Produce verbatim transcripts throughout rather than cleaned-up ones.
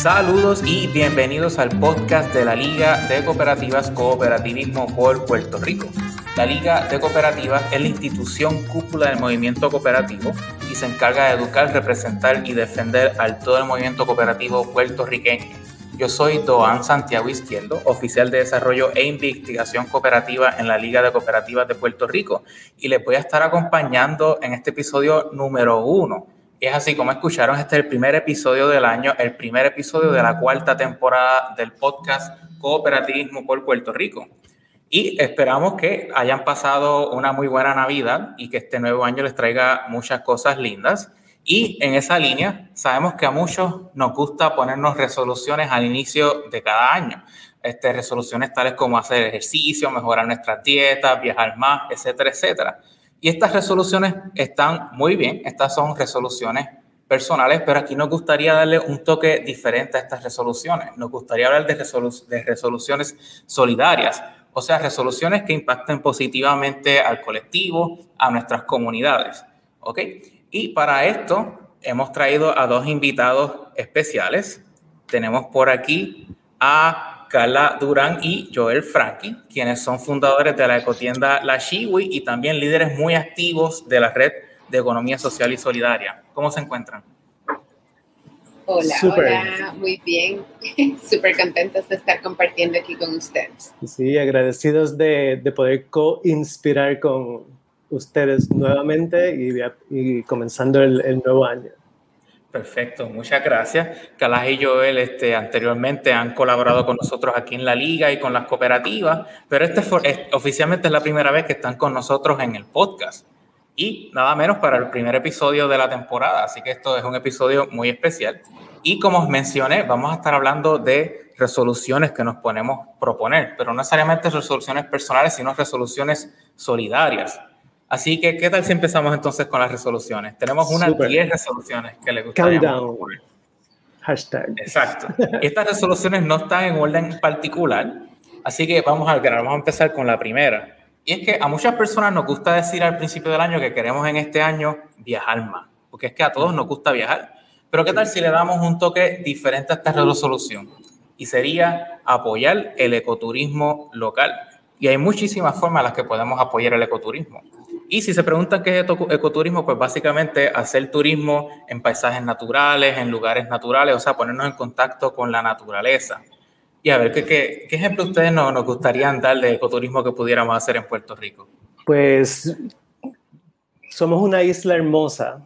Saludos y bienvenidos al podcast de la Liga de Cooperativas Cooperativismo por Puerto Rico. La Liga de Cooperativas es la institución cúpula del movimiento cooperativo y se encarga de educar, representar y defender al todo el movimiento cooperativo puertorriqueño. Yo soy Doan Santiago Izquierdo, oficial de desarrollo e investigación cooperativa en la Liga de Cooperativas de Puerto Rico, y les voy a estar acompañando en este episodio número uno. Y es así, como escucharon, este es el primer episodio del año, el primer episodio de la cuarta temporada del podcast Cooperativismo por Puerto Rico. Y esperamos que hayan pasado una muy buena Navidad y que este nuevo año les traiga muchas cosas lindas. Y en esa línea, sabemos que a muchos nos gusta ponernos resoluciones al inicio de cada año. Este, resoluciones tales como hacer ejercicio, mejorar nuestras dietas, viajar más, etcétera, etcétera. Y estas resoluciones están muy bien, estas son resoluciones personales, pero aquí nos gustaría darle un toque diferente a estas resoluciones. Nos gustaría hablar de, resolu- de resoluciones solidarias, o sea, resoluciones que impacten positivamente al colectivo, a nuestras comunidades, ¿ok? Y para esto hemos traído a dos invitados especiales. Tenemos por aquí a Carla Durán y Joel Franqui, quienes son fundadores de la ecotienda La Shiwi y también líderes muy activos de la Red de Economía Social y Solidaria. ¿Cómo se encuentran? Hola, Super. hola, muy bien. Súper contentos de estar compartiendo aquí con ustedes. Sí, agradecidos de, de poder co-inspirar con ustedes nuevamente y, y comenzando el, el nuevo año. Perfecto, muchas gracias. Carla y Joel este, anteriormente han colaborado con nosotros aquí en la Liga y con las cooperativas, pero este fue, es, oficialmente es la primera vez que están con nosotros en el podcast. Y nada menos para el primer episodio de la temporada, así que esto es un episodio muy especial. Y como os mencioné, vamos a estar hablando de resoluciones que nos ponemos a proponer, pero no necesariamente resoluciones personales, sino resoluciones solidarias. Así que, ¿qué tal si empezamos entonces con las resoluciones? Tenemos unas diez resoluciones que les gustaría. Countdown. Hashtag. Exacto. Y estas resoluciones no están en orden particular, así que vamos al grano. Vamos a empezar con la primera. Y es que a muchas personas nos gusta decir al principio del año que queremos en este año viajar más, porque es que a todos nos gusta viajar. Pero ¿qué tal si le damos un toque diferente a esta resolución? Y sería apoyar el ecoturismo local. Y hay muchísimas formas en las que podemos apoyar el ecoturismo. Y si se preguntan qué es ecoturismo, pues básicamente hacer turismo en paisajes naturales, en lugares naturales, o sea, ponernos en contacto con la naturaleza. Y a ver, ¿qué, qué, qué ejemplo ustedes nos, nos gustarían dar de ecoturismo que pudiéramos hacer en Puerto Rico? Pues somos una isla hermosa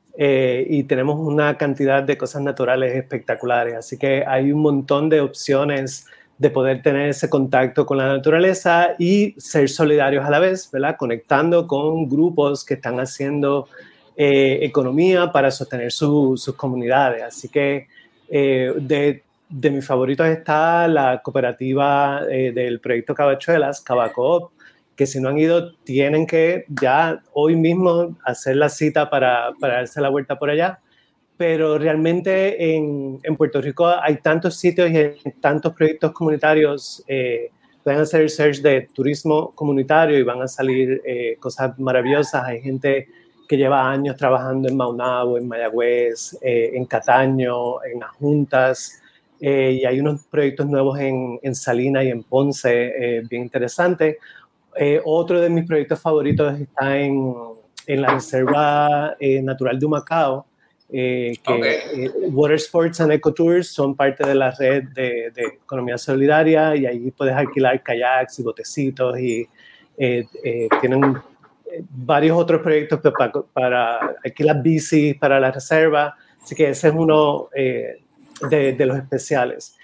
eh, y tenemos una cantidad de cosas naturales espectaculares, así que hay un montón de opciones de poder tener ese contacto con la naturaleza y ser solidarios a la vez, ¿verdad? Conectando con grupos que están haciendo eh, economía para sostener su, sus comunidades. Así que eh, de, de mis favoritos está la cooperativa eh, del proyecto Cavachuelas, Cavacoop, que si no han ido tienen que ya hoy mismo hacer la cita para, para darse la vuelta por allá. Pero realmente en, en Puerto Rico hay tantos sitios y hay tantos proyectos comunitarios. Eh, pueden hacer el search de turismo comunitario y van a salir eh, cosas maravillosas. Hay gente que lleva años trabajando en Maunabo, en Mayagüez, eh, en Cataño, en Adjuntas, eh, y hay unos proyectos nuevos en, en Salinas y en Ponce, eh, bien interesantes. Eh, otro de mis proyectos favoritos está en, en la Reserva eh, Natural de Humacao, Eh, que Okay. eh, Water Sports and Ecotours son parte de la red de, de economía solidaria y ahí puedes alquilar kayaks y botecitos y eh, eh, tienen varios otros proyectos para, para alquilar bicis para la reserva, así que ese es uno eh, de, de los especiales.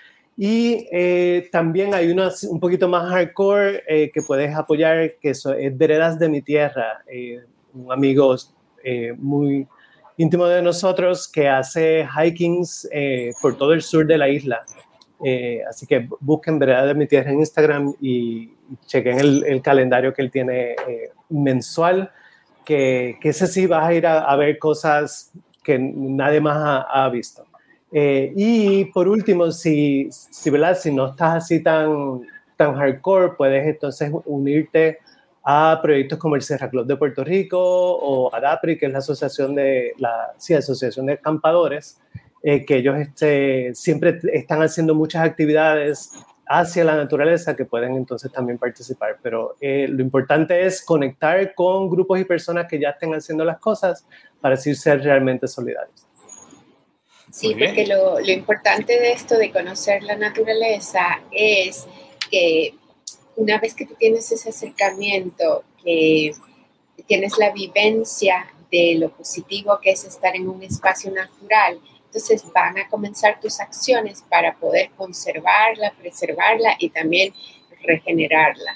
Y eh, también hay uno un poquito más hardcore eh, que puedes apoyar, que es Veredas de mi Tierra, eh, un amigo eh, muy íntimo de nosotros que hace hikings eh, por todo el sur de la isla. Eh, así que busquen Veredas de mi Tierra en Instagram y chequen el, el calendario que él tiene eh, mensual, que, que ese sí vas a ir a, a ver cosas que nadie más ha, ha visto. Eh, y por último, si, si, ¿verdad? si no estás así tan, tan hardcore, puedes entonces unirte a proyectos como el Sierra Club de Puerto Rico o ADAPRI, que es la asociación de, la, sí, asociación de acampadores, eh, que ellos este, siempre están haciendo muchas actividades hacia la naturaleza que pueden entonces también participar. Pero eh, lo importante es conectar con grupos y personas que ya estén haciendo las cosas para así ser realmente solidarios. Sí, porque lo, lo importante de esto de conocer la naturaleza es que una vez que tú tienes ese acercamiento, que tienes la vivencia de lo positivo que es estar en un espacio natural, entonces van a comenzar tus acciones para poder conservarla, preservarla y también regenerarla.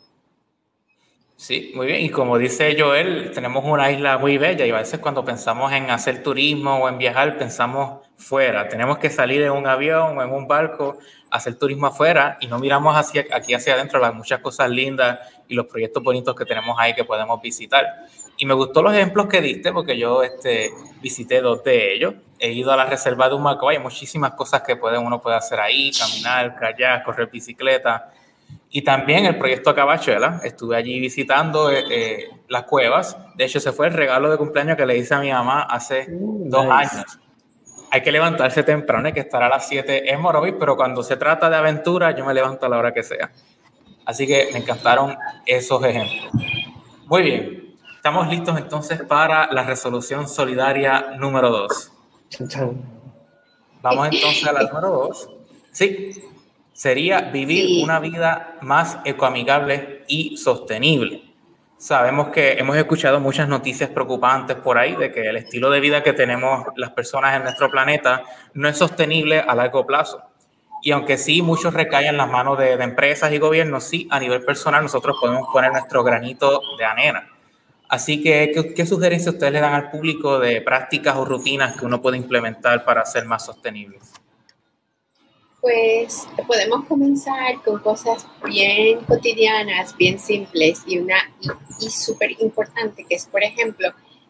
Sí, muy bien. Y como dice Joel, tenemos una isla muy bella y a veces cuando pensamos en hacer turismo o en viajar, pensamos fuera. Tenemos que salir en un avión o en un barco, hacer turismo afuera y no miramos hacia, aquí hacia adentro las muchas cosas lindas y los proyectos bonitos que tenemos ahí que podemos visitar. Y me gustó los ejemplos que diste porque yo este, visité dos de ellos. He ido a la reserva de Humacao, hay muchísimas cosas que puede, uno puede hacer ahí, caminar, kayak, correr bicicleta. Y también el proyecto Cabachuela, estuve allí visitando eh, eh, las cuevas. De hecho, ese fue el regalo de cumpleaños que le hice a mi mamá hace mm, dos nice. años. Hay que levantarse temprano, hay que estar a las siete en Morovis, pero cuando se trata de aventura, yo me levanto a la hora que sea. Así que me encantaron esos ejemplos. Muy bien, estamos listos entonces para la resolución solidaria número dos. Chan, chan. Vamos entonces a la número dos. Sí. Sería vivir sí. una vida más ecoamigable y sostenible. Sabemos que hemos escuchado muchas noticias preocupantes por ahí de que el estilo de vida que tenemos las personas en nuestro planeta no es sostenible a largo plazo. Y aunque sí muchos recaen en las manos de, de empresas y gobiernos, sí a nivel personal nosotros podemos poner nuestro granito de arena. Así que, ¿qué, qué sugerencias ustedes le dan al público de prácticas o rutinas que uno puede implementar para ser más sostenibles? Pues podemos comenzar con cosas bien cotidianas, bien simples y una y, y súper importante, que es, por ejemplo,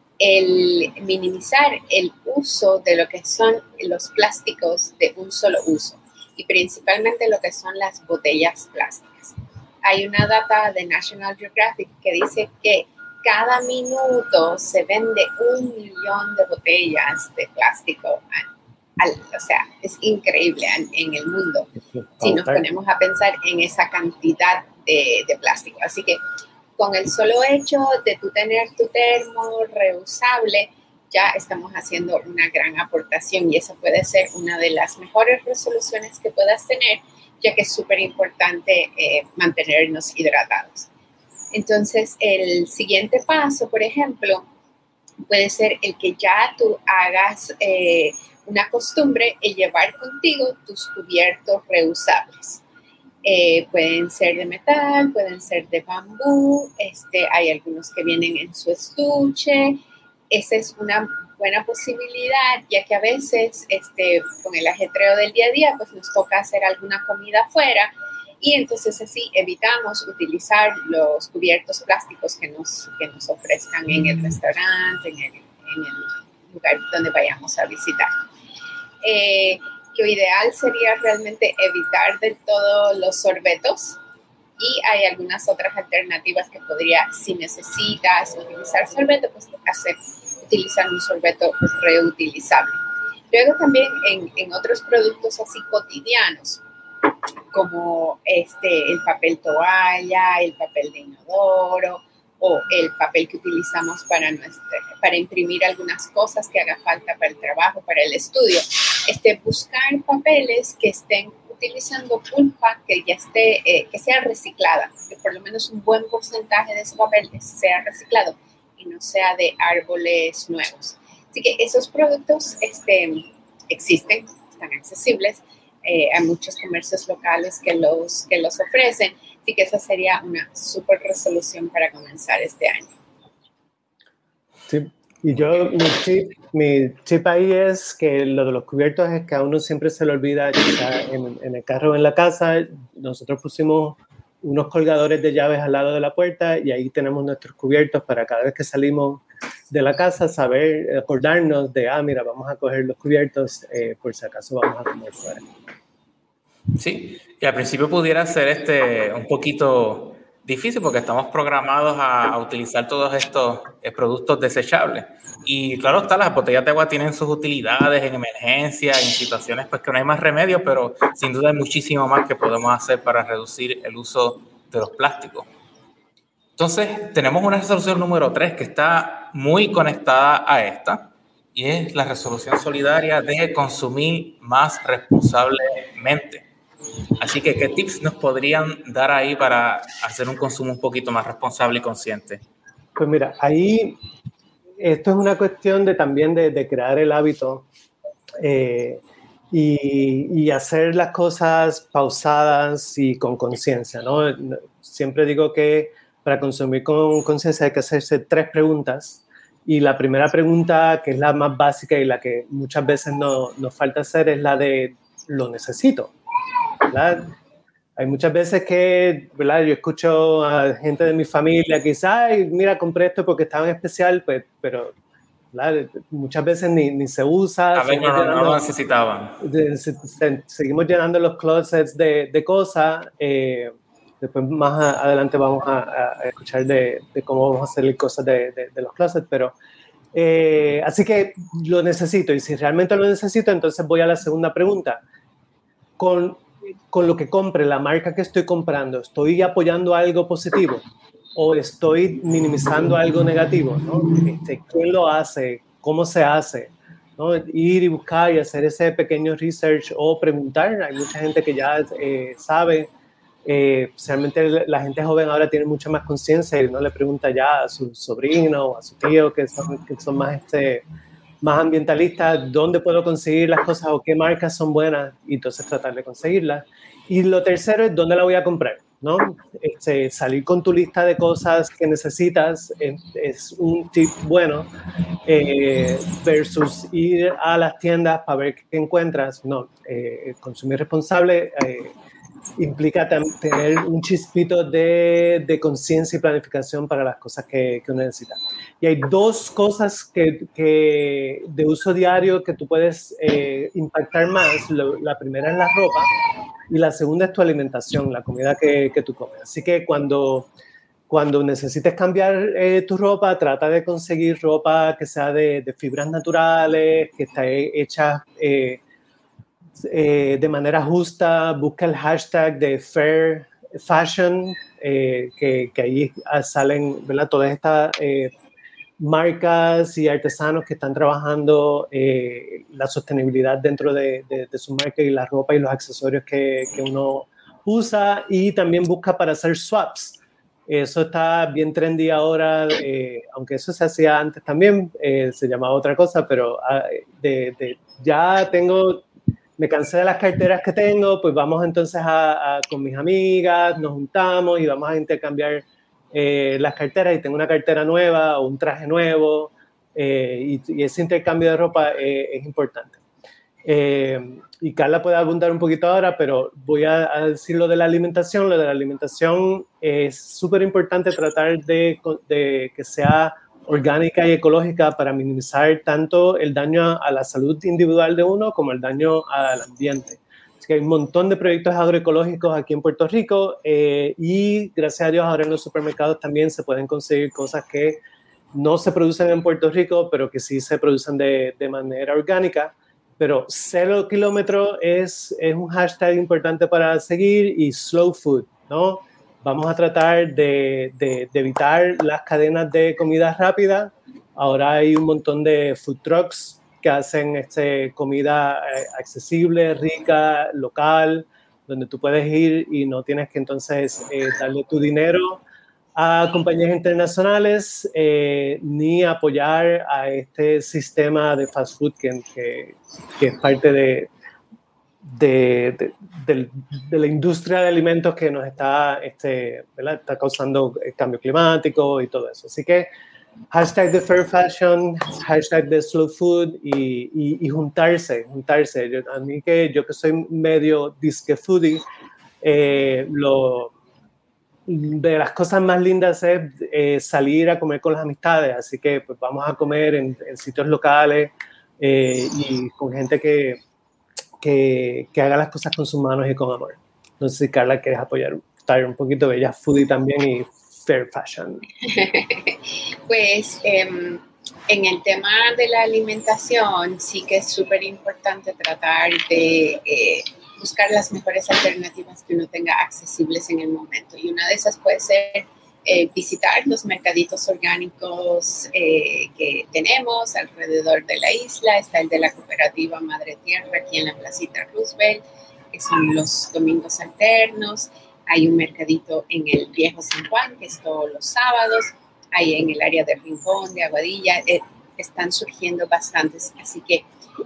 el minimizar el uso de lo que son los plásticos de un solo uso y principalmente lo que son las botellas plásticas. Hay una data de National Geographic que dice que cada minuto se vende un millón de botellas de plástico. Al, o sea, es increíble en, en el mundo si nos ponemos a pensar en esa cantidad de, de plástico. Así que con el solo hecho de tú tener tu termo reusable, ya estamos haciendo una gran aportación y esa puede ser una de las mejores resoluciones que puedas tener, ya que es súper importante eh, mantenernos hidratados. Entonces, el siguiente paso, por ejemplo, puede ser el que ya tú hagas eh, una costumbre el llevar contigo tus cubiertos reusables. Eh, pueden ser de metal, pueden ser de bambú, este, hay algunos que vienen en su estuche. Esa es una buena posibilidad, ya que a veces este, con el ajetreo del día a día pues nos toca hacer alguna comida afuera y entonces así evitamos utilizar los cubiertos plásticos que nos, que nos ofrezcan en el restaurante, en el, en el lugar donde vayamos a visitar. Eh, lo ideal sería realmente evitar del todo los sorbetos y hay algunas otras alternativas que podría, si necesitas utilizar sorbeto, pues hacer, utilizar un sorbeto reutilizable. Luego también en, en otros productos así cotidianos, como este, el papel toalla, el papel de inodoro, o el papel que utilizamos para, nuestra, para imprimir algunas cosas que haga falta para el trabajo, para el estudio. Este, buscar papeles que estén utilizando pulpa que ya esté, eh, que sea reciclada, que por lo menos un buen porcentaje de ese papel sea reciclado y no sea de árboles nuevos. Así que esos productos este, existen, están accesibles, eh, hay muchos comercios locales que los, que los ofrecen. Así que esa sería una súper resolución para comenzar este año. Sí, y yo, mi tip, mi tip ahí es que lo de los cubiertos es que a uno siempre se le olvida, quizá en, en el carro o en la casa, nosotros pusimos unos colgadores de llaves al lado de la puerta y ahí tenemos nuestros cubiertos para cada vez que salimos de la casa saber, acordarnos de, ah, mira, vamos a coger los cubiertos eh, por si acaso vamos a comer fuera. Sí, y al principio pudiera ser este, un poquito difícil porque estamos programados a, a utilizar todos estos eh, productos desechables. Y claro está, las botellas de agua tienen sus utilidades en emergencia, en situaciones pues que no hay más remedio, pero sin duda hay muchísimo más que podemos hacer para reducir el uso de los plásticos. Entonces, tenemos una resolución número tres que está muy conectada a esta, y es la resolución solidaria de consumir más responsablemente. Así que, ¿qué tips nos podrían dar ahí para hacer un consumo un poquito más responsable y consciente? Pues mira, ahí esto es una cuestión de también de, de crear el hábito eh, y, y hacer las cosas pausadas y con conciencia, ¿no? Siempre digo que para consumir con conciencia hay que hacerse tres preguntas. Y la primera pregunta, que es la más básica y la que muchas veces no, nos falta hacer, es la de ¿lo necesito? ¿Verdad? Hay muchas veces que, ¿verdad? Yo escucho a gente de mi familia que dice, ay, mira, compré esto porque estaba en especial, pues, pero ¿verdad? Muchas veces ni, ni se usa. A ver, no, no, no lo necesitaban. De, se, se, seguimos llenando los closets de, de cosas. Eh, después más adelante vamos a, a escuchar de, de cómo vamos a hacer cosas de, de, de los closets, pero eh, así que lo necesito, y si realmente lo necesito, entonces voy a la segunda pregunta. Con, con lo que compre, la marca que estoy comprando, ¿estoy apoyando algo positivo o estoy minimizando algo negativo? ¿No? Este, ¿quién lo hace? ¿Cómo se hace? ¿No? Ir y buscar y hacer ese pequeño research o preguntar. Hay mucha gente que ya eh, sabe. Eh, especialmente la gente joven ahora tiene mucha más conciencia y no le pregunta ya a su sobrino o a su tío que son, que son más, este, más ambientalistas dónde puedo conseguir las cosas o qué marcas son buenas, y entonces tratar de conseguirlas. Y lo tercero es dónde la voy a comprar, ¿no? Este, salir con tu lista de cosas que necesitas es, es un tip bueno eh, versus ir a las tiendas para ver qué encuentras. No, eh, consumir responsable eh, implica tener un chispito de, de conciencia y planificación para las cosas que, que uno necesita. Y hay dos cosas que, que de uso diario que tú puedes eh, impactar más. La primera es la ropa y la segunda es tu alimentación, la comida que, que tú comes. Así que cuando, cuando necesites cambiar eh, tu ropa, trata de conseguir ropa que sea de, de fibras naturales, que está hecha eh, Eh, de manera justa. Busca el hashtag de Fair Fashion, eh, que, que ahí salen, ¿verdad? Todas estas eh, marcas y artesanos que están trabajando eh, la sostenibilidad dentro de, de, de su marca y la ropa y los accesorios que, que uno usa. Y también busca para hacer swaps. Eso está bien trendy ahora, eh, aunque eso se hacía antes también, eh, se llamaba otra cosa, pero de, de, ya tengo... Me cansé de las carteras que tengo, pues vamos entonces a, a, con mis amigas, nos juntamos y vamos a intercambiar eh, las carteras, y tengo una cartera nueva o un traje nuevo, eh, y, y ese intercambio de ropa eh, es importante. Eh, y Carla puede abundar un poquito ahora, pero voy a, a decir lo de la alimentación. Lo de la alimentación es súper importante tratar de, de que sea orgánica y ecológica para minimizar tanto el daño a la salud individual de uno como el daño al ambiente. Así que hay un montón de proyectos agroecológicos aquí en Puerto Rico eh, y gracias a Dios ahora en los supermercados también se pueden conseguir cosas que no se producen en Puerto Rico, pero que sí se producen de, de manera orgánica. Pero cero kilómetros es, es un hashtag importante para seguir, y slow food, ¿no? Vamos a tratar de, de, de evitar las cadenas de comida rápida. Ahora hay un montón de food trucks que hacen este, comida eh, accesible, rica, local, donde tú puedes ir y no tienes que entonces eh, darle tu dinero a compañías internacionales eh, ni apoyar a este sistema de fast food que, que, que es parte de... De, de, de, de la industria de alimentos que nos está, este, ¿verdad? Está causando el cambio climático y todo eso. Así que hashtag de Fair Fashion, hashtag de Slow Food y, y, y juntarse, juntarse. Yo, a mí que yo que soy medio disque foodie, eh, lo, de las cosas más lindas es eh, salir a comer con las amistades. Así que pues, vamos a comer en, en sitios locales eh, y con gente que Que, que haga las cosas con sus manos y con amor. No sé si Carla quieres apoyar lifestyle, un poquito bella foodie también y fair fashion. Pues eh, en el tema de la alimentación sí que es súper importante tratar de eh, buscar las mejores alternativas que uno tenga accesibles en el momento. Y una de esas puede ser eh, visitar los mercaditos orgánicos eh, que tenemos alrededor de la isla. Está el de la cooperativa Madre Tierra aquí en la Placita Roosevelt, que son los domingos alternos. Hay un mercadito en el Viejo San Juan, que es todos los sábados. Hay en el área de Rincón, de Aguadilla, eh, están surgiendo bastantes. Así que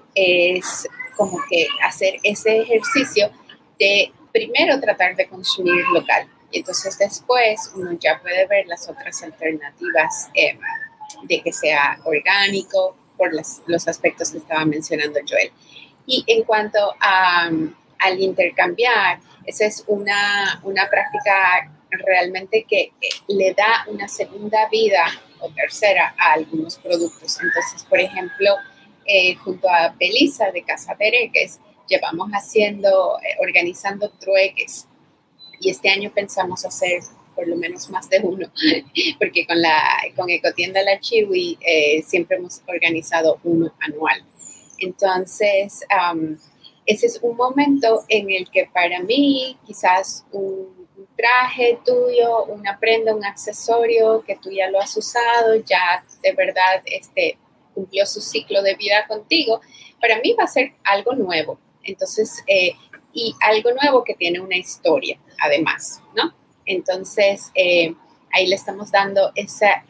es como que hacer ese ejercicio de primero tratar de consumir local. Y entonces después uno ya puede ver las otras alternativas eh, de que sea orgánico, por las, los aspectos que estaba mencionando Joel. Y en cuanto a, um, al intercambiar, esa es una, una práctica realmente que le da una segunda vida o tercera a algunos productos. Entonces, por ejemplo, eh, junto a Belisa de Casa Pereques, llevamos haciendo, eh, organizando trueques. Y este año pensamos hacer por lo menos más de uno, porque con, la, con Ecotienda La Chiwi eh, siempre hemos organizado uno anual. Entonces, um, ese es un momento en el que para mí quizás un, un traje tuyo, una prenda, un accesorio que tú ya lo has usado, ya de verdad este, cumplió su ciclo de vida contigo, para mí va a ser algo nuevo. Entonces, eh, y algo nuevo que tiene una historia, además, ¿no? Entonces, eh, ahí le estamos dando esa,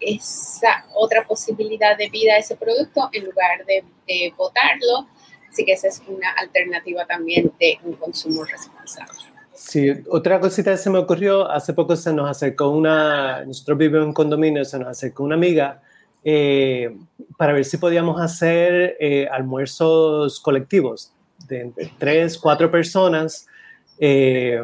esa otra posibilidad de vida a ese producto en lugar de, de botarlo. Así que esa es una alternativa también de un consumo responsable. Sí, otra cosita que se me ocurrió, hace poco se nos acercó una, nosotros vivimos en condominio, se nos acercó una amiga eh, para ver si podíamos hacer eh, almuerzos colectivos de entre tres, cuatro personas, eh,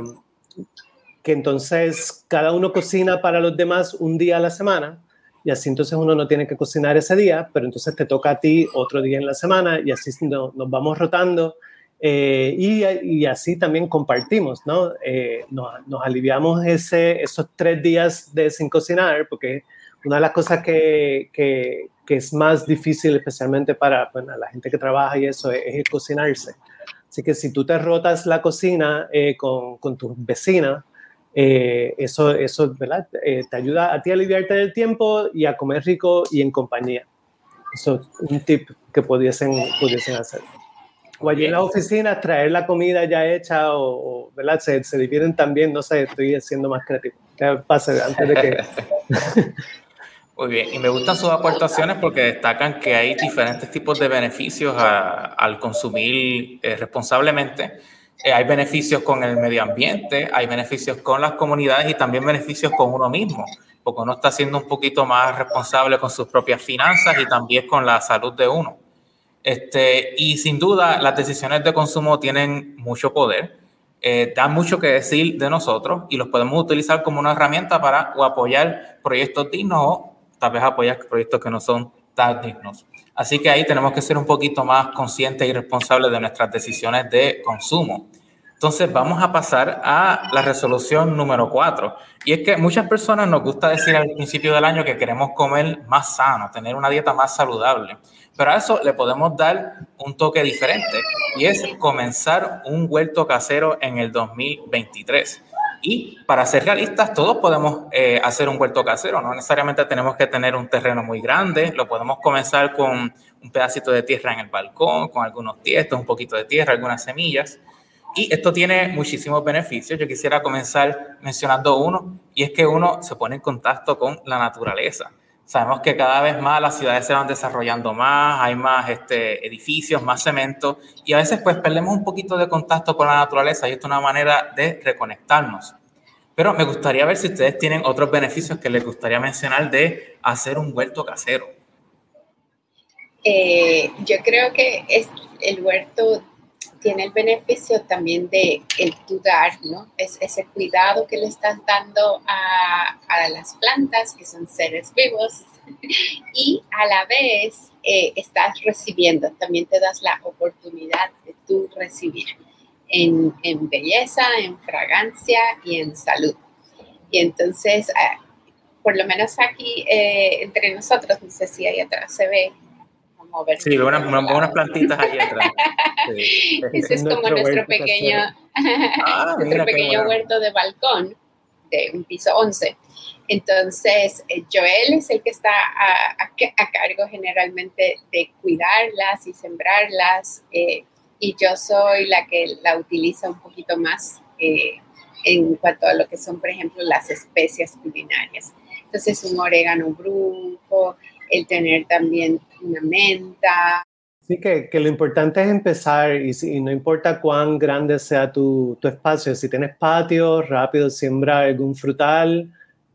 que entonces cada uno cocina para los demás un día a la semana, y así entonces uno no tiene que cocinar ese día, pero entonces te toca a ti otro día en la semana, y así no, nos vamos rotando, eh, y, y así también compartimos, ¿no? Eh, nos, nos aliviamos ese, esos tres días de sin cocinar, porque una de las cosas que, que, que es más difícil, especialmente para bueno, la gente que trabaja y eso, es, es el cocinarse. Así que si tú te rotas la cocina eh, con, con tus vecinas, eh, eso, eso ¿verdad? Eh, te ayuda a ti a aliviarte del tiempo y a comer rico y en compañía. Eso es un tip que pudiesen, pudiesen hacer. O allí en las oficinas traer la comida ya hecha o, o ¿verdad? Se, se dividen también, no sé, estoy siendo más creativo. ¿Qué pasa antes de que...? Muy bien, y me gustan sus aportaciones porque destacan que hay diferentes tipos de beneficios a, al consumir eh, responsablemente. Eh, hay beneficios con el medio ambiente, hay beneficios con las comunidades y también beneficios con uno mismo, porque uno está siendo un poquito más responsable con sus propias finanzas y también con la salud de uno. Este, y sin duda, las decisiones de consumo tienen mucho poder, eh, dan mucho que decir de nosotros y los podemos utilizar como una herramienta para o apoyar proyectos dignos o tal vez apoyar proyectos que no son tan dignos. Así que ahí tenemos que ser un poquito más conscientes y responsables de nuestras decisiones de consumo. Entonces vamos a pasar a la resolución número cuatro. Y es que muchas personas nos gusta decir al principio del año que queremos comer más sano, tener una dieta más saludable. Pero a eso le podemos dar un toque diferente y es comenzar un huerto casero en el dos mil veintitrés. Y para ser realistas, todos podemos eh, hacer un huerto casero. No necesariamente tenemos que tener un terreno muy grande. Lo podemos comenzar con un pedacito de tierra en el balcón, con algunos tiestos, un poquito de tierra, algunas semillas. Y esto tiene muchísimos beneficios. Yo quisiera comenzar mencionando uno, y es que uno se pone en contacto con la naturaleza. Sabemos que cada vez más las ciudades se van desarrollando más, hay más este, edificios, más cemento, y a veces pues perdemos un poquito de contacto con la naturaleza y esto es una manera de reconectarnos. Pero me gustaría ver si ustedes tienen otros beneficios que les gustaría mencionar de hacer un huerto casero. Eh, yo creo que es, el huerto tiene el beneficio también de el cuidar, ¿no? Es ese cuidado que le estás dando a, a las plantas, que son seres vivos, y a la vez eh, estás recibiendo, también te das la oportunidad de tú recibir. en, en belleza, en fragancia y en salud. Y entonces, eh, por lo menos aquí eh, entre nosotros, no sé si ahí atrás se ve. Vamos a ver. Sí, unas, unas plantitas ahí atrás. Sí. Ese es como nuestro pequeño, ah, nuestro pequeño huerto de balcón de un piso once. Entonces, eh, Joel es el que está a, a, a cargo generalmente de cuidarlas y sembrarlas, eh, y yo soy la que la utiliza un poquito más eh, en cuanto a lo que son, por ejemplo, las especias culinarias. Entonces, un orégano brujo, el tener también una menta. Sí, que, que lo importante es empezar y, y no importa cuán grande sea tu, tu espacio. Si tienes patio, rápido siembra algún frutal,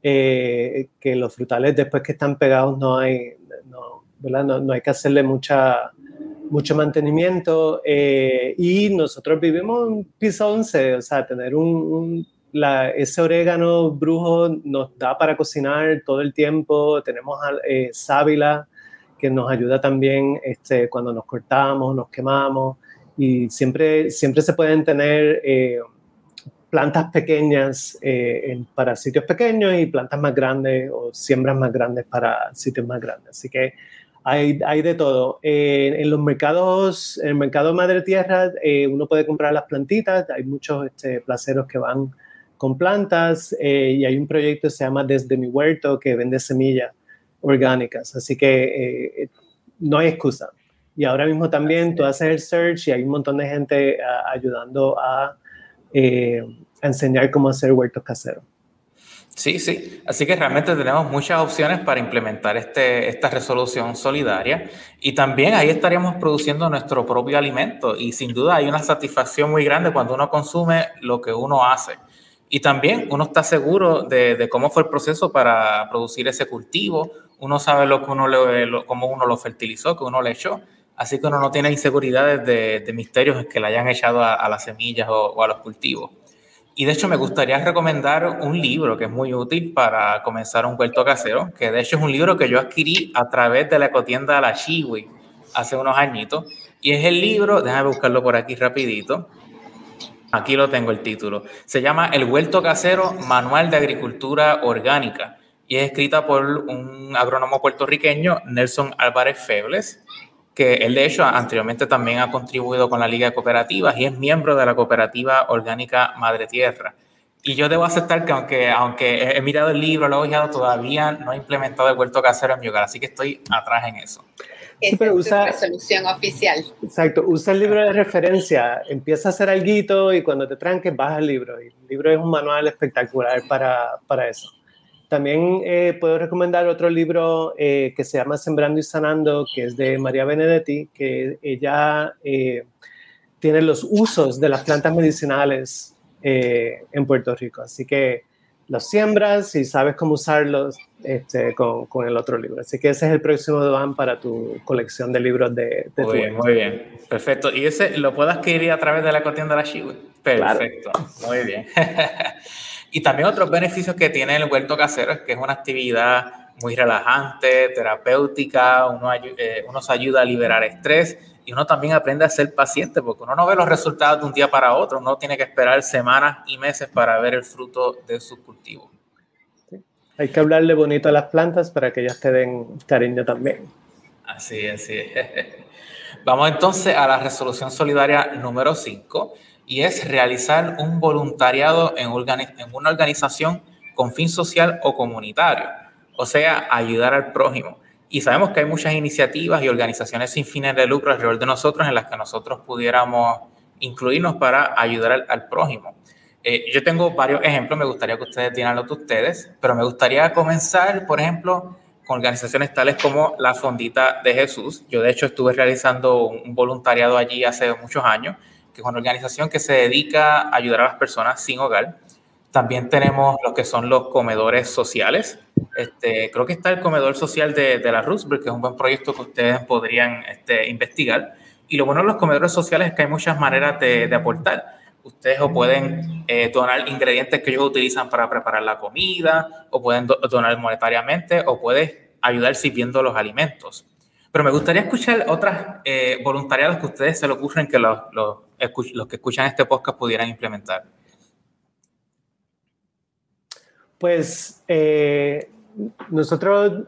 eh, que los frutales después que están pegados no hay, no, ¿verdad? No, no hay que hacerle mucha, mucho mantenimiento. Eh, y nosotros vivimos en piso once, o sea, tener un, un, la, ese orégano brujo nos da para cocinar todo el tiempo. Tenemos eh, sábila, que nos ayuda también este, cuando nos cortamos, nos quemamos, y siempre, siempre se pueden tener eh, plantas pequeñas eh, en, para sitios pequeños y plantas más grandes o siembras más grandes para sitios más grandes. Así que hay, hay de todo. Eh, en los mercados, en el mercado Madre Tierra, eh, uno puede comprar las plantitas, hay muchos este, placeros que van con plantas, eh, y hay un proyecto que se llama Desde Mi Huerto que vende semillas orgánicas, así que eh, no hay excusa. Y ahora mismo también tú haces el search y hay un montón de gente uh, ayudando a, eh, a enseñar cómo hacer huertos caseros. Sí, sí. Así que realmente tenemos muchas opciones para implementar este, esta resolución solidaria, y también ahí estaríamos produciendo nuestro propio alimento, y sin duda hay una satisfacción muy grande cuando uno consume lo que uno hace. Y también uno está seguro de, de cómo fue el proceso para producir ese cultivo. Uno sabe lo que uno le, lo, cómo uno lo fertilizó, que uno le echó. Así que uno no tiene inseguridades de, de misterios que le hayan echado a, a las semillas o, o a los cultivos. Y de hecho me gustaría recomendar un libro que es muy útil para comenzar un huerto casero, que de hecho es un libro que yo adquirí a través de la ecotienda La Chiwi hace unos añitos. Y es el libro, déjame buscarlo por aquí rapidito. Aquí lo tengo el título. Se llama El Huerto Casero, Manual de Agricultura Orgánica, y es escrita por un agrónomo puertorriqueño, Nelson Álvarez Febles, que él de hecho anteriormente también ha contribuido con la Liga de Cooperativas y es miembro de la cooperativa orgánica Madre Tierra. Y yo debo aceptar que aunque, aunque he mirado el libro, lo he ojeado, todavía no he implementado el huerto casero en mi hogar, así que estoy atrás en eso. Sí, pero usa la resolución oficial. Exacto, usa el libro de referencia, empieza a hacer alguito y cuando te tranques baja el libro. Y el libro es un manual espectacular para, para eso. También eh, puedo recomendar otro libro eh, que se llama Sembrando y Sanando, que es de María Benedetti, que ella eh, tiene los usos de las plantas medicinales eh, en Puerto Rico. Así que los siembras y sabes cómo usarlos este, con, con el otro libro. Así que ese es el próximo diván para tu colección de libros de, de Muy bien, muy bien. Perfecto. ¿Y ese lo puedo adquirir a través de la ecotienda de La Chiwi? Perfecto. Claro. Muy bien. Y también otros beneficios que tiene el huerto casero es que es una actividad muy relajante, terapéutica, uno, eh, uno se ayuda a liberar estrés y uno también aprende a ser paciente porque uno no ve los resultados de un día para otro, uno tiene que esperar semanas y meses para ver el fruto de sus cultivos. Sí. Hay que hablarle bonito a las plantas para que ellas te den cariño también. Así es, así es. Vamos entonces a la resolución solidaria número cinco. Y es realizar un voluntariado en, organi- en una organización con fin social o comunitario, o sea, ayudar al prójimo. Y sabemos que hay muchas iniciativas y organizaciones sin fines de lucro alrededor de nosotros en las que nosotros pudiéramos incluirnos para ayudar al, al prójimo. Eh, yo tengo varios ejemplos, me gustaría que ustedes dieran los de ustedes, pero me gustaría comenzar, por ejemplo, con organizaciones tales como la Fondita de Jesús. Yo, de hecho, estuve realizando un voluntariado allí hace muchos años, que es una organización que se dedica a ayudar a las personas sin hogar. También tenemos lo que son los comedores sociales. Este, creo que está el comedor social de, de la Roosevelt, que es un buen proyecto que ustedes podrían este, investigar. Y lo bueno de los comedores sociales es que hay muchas maneras de, de aportar. Ustedes o pueden eh, donar ingredientes que ellos utilizan para preparar la comida, o pueden do- donar monetariamente, o puedes ayudar sirviendo los alimentos. Pero me gustaría escuchar otras eh, voluntariados que a ustedes se le ocurren que los, los los que escuchan este podcast pudieran implementar? Pues eh, nosotros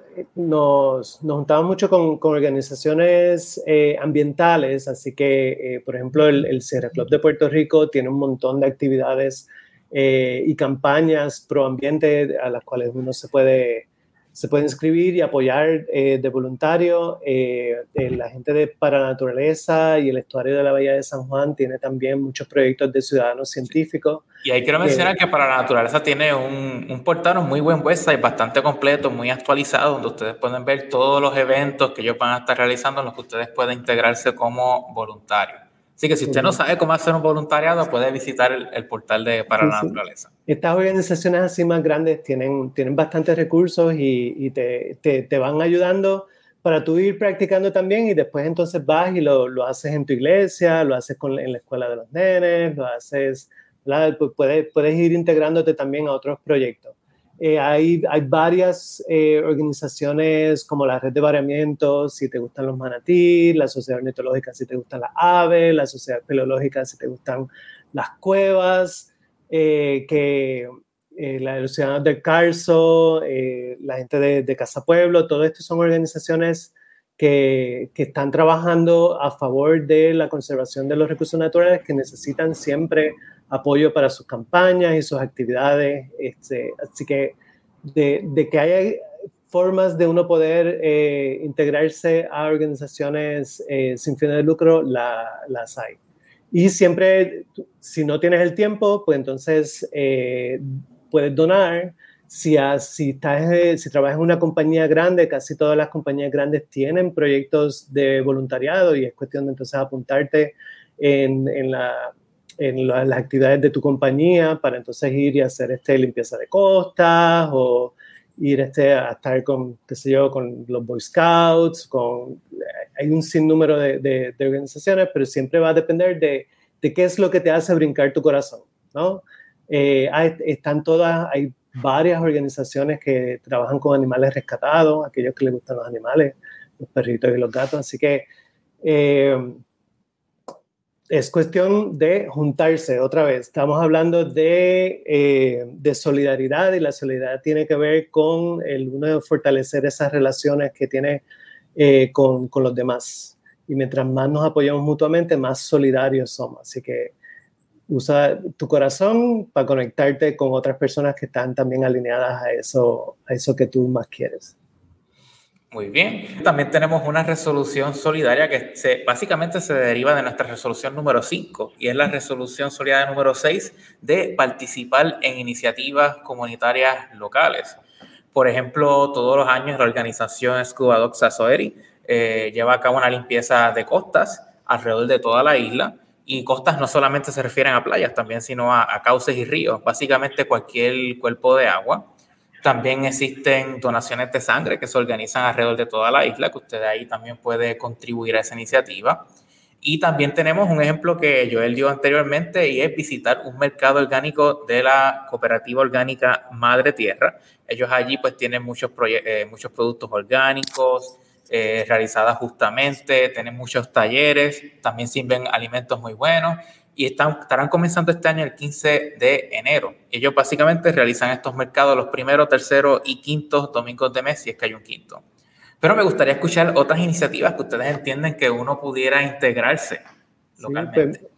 nos, nos juntamos mucho con, con organizaciones eh, ambientales, así que, eh, por ejemplo, el, el Sierra Club de Puerto Rico tiene un montón de actividades eh, y campañas pro ambiente a las cuales uno se puede, se puede inscribir y apoyar eh, de voluntario. Eh, eh, la gente de Para la Naturaleza y el Estuario de la Bahía de San Juan tiene también muchos proyectos de ciudadanos científicos. Y ahí quiero mencionar eh, que Para la Naturaleza tiene un, un portal, un muy buen website, bastante completo, muy actualizado, donde ustedes pueden ver todos los eventos que ellos van a estar realizando, en los que ustedes pueden integrarse como voluntarios. Así que si usted no sabe cómo hacer un voluntariado, puede visitar el, el portal de Para sí, la Naturaleza. Sí. Estas organizaciones así más grandes tienen, tienen bastantes recursos y, y te, te, te van ayudando para tú ir practicando también, y después entonces vas y lo, lo haces en tu iglesia, lo haces con, en la escuela de los nenes, lo haces, puedes, puedes ir integrándote también a otros proyectos. Eh, hay, hay varias eh, organizaciones como la Red de Variamientos, si te gustan los manatí, la Sociedad Ornitológica si te gustan las aves, la Sociedad Espeleológica si te gustan las cuevas, eh, que eh, la, los ciudadanos del Carso, eh, la gente de, de Casa Pueblo, todo esto son organizaciones que, que están trabajando a favor de la conservación de los recursos naturales, que necesitan siempre apoyo para sus campañas y sus actividades. Este, así que de, de que haya formas de uno poder eh, integrarse a organizaciones eh, sin fines de lucro, la, las hay. Y siempre, si no tienes el tiempo, pues entonces eh, puedes donar. Si, has, si, estás, eh, si trabajas en una compañía grande, casi todas las compañías grandes tienen proyectos de voluntariado, y es cuestión de entonces apuntarte en, en la... en las actividades de tu compañía para entonces ir y hacer este, limpieza de costas, o ir este, a estar con, qué sé yo, con los Boy Scouts, con, hay un sinnúmero de, de, de organizaciones, pero siempre va a depender de, de qué es lo que te hace brincar tu corazón, ¿no? Eh, hay, están todas, hay varias organizaciones que trabajan con animales rescatados, aquellos que les gustan los animales, los perritos y los gatos, así que eh, es cuestión de juntarse otra vez. Estamos hablando de, eh, de solidaridad, y la solidaridad tiene que ver con el uno de fortalecer esas relaciones que tiene eh, con, con los demás. Y mientras más nos apoyamos mutuamente, más solidarios somos. Así que usa tu corazón para conectarte con otras personas que están también alineadas a eso, a eso que tú más quieres. Muy bien. También tenemos una resolución solidaria que se, básicamente se deriva de nuestra resolución número cinco, y es la resolución solidaria número seis de participar en iniciativas comunitarias locales. Por ejemplo, todos los años la organización Scuba Dogs Azoeri eh, lleva a cabo una limpieza de costas alrededor de toda la isla, y costas no solamente se refieren a playas también, sino a, a cauces y ríos, básicamente cualquier cuerpo de agua. También existen donaciones de sangre que se organizan alrededor de toda la isla, que usted ahí también puede contribuir a esa iniciativa. Y también tenemos un ejemplo que Joel dio anteriormente, y es visitar un mercado orgánico de la cooperativa orgánica Madre Tierra. Ellos allí pues tienen muchos, eh, muchos productos orgánicos eh, realizados justamente, tienen muchos talleres, también sirven alimentos muy buenos. Y están, estarán comenzando este año el quince de enero. Ellos básicamente realizan estos mercados los primeros, terceros y quintos domingos de mes, si es que hay un quinto. Pero me gustaría escuchar otras iniciativas que ustedes entienden que uno pudiera integrarse localmente. Sí, pues,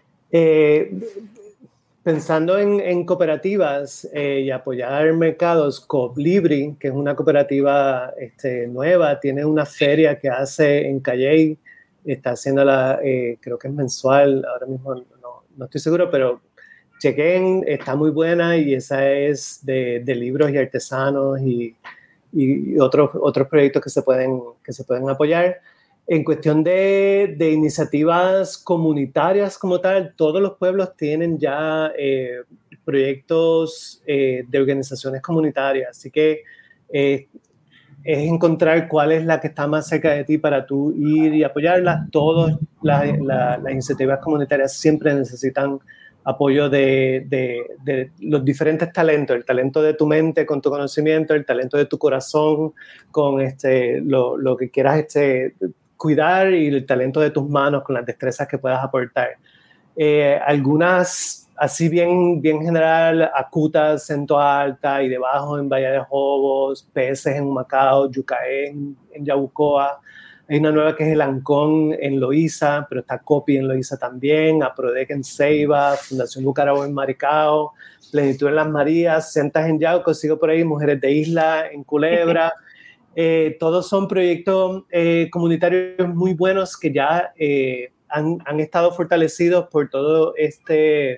eh, pensando en, en cooperativas eh, y apoyar mercados, Coblibri, que es una cooperativa este, nueva, tiene una feria que hace en Calley. Está haciéndola, eh, creo que es mensual, ahora mismo no, no estoy seguro, pero chequen, está muy buena, y esa es de, de libros y artesanos y, y otros, otros proyectos que se, pueden, que se pueden apoyar. En cuestión de, de iniciativas comunitarias como tal, todos los pueblos tienen ya eh, proyectos eh, de organizaciones comunitarias, así que eh, es encontrar cuál es la que está más cerca de ti para tú ir y apoyarla. Todas las, las, las iniciativas comunitarias siempre necesitan apoyo de, de, de los diferentes talentos, el talento de tu mente con tu conocimiento, el talento de tu corazón con este, lo, lo que quieras este, cuidar, y el talento de tus manos con las destrezas que puedas aportar. eh, algunas así bien, bien general, acutas en Toa Alta y debajo en Bahía de Jobos, peces en Humacao, Yucaé en, en Yabucoa. Hay una nueva que es el Ancón en Loíza, pero está Copi en Loíza también, Aprodec en Ceiba, Fundación Bucarabu en Maricao, Plenitud en Las Marías, Sentas en Yauco, sigo por ahí, Mujeres de Isla en Culebra. Eh, todos son proyectos eh, comunitarios muy buenos que ya eh, han, han estado fortalecidos por todo este,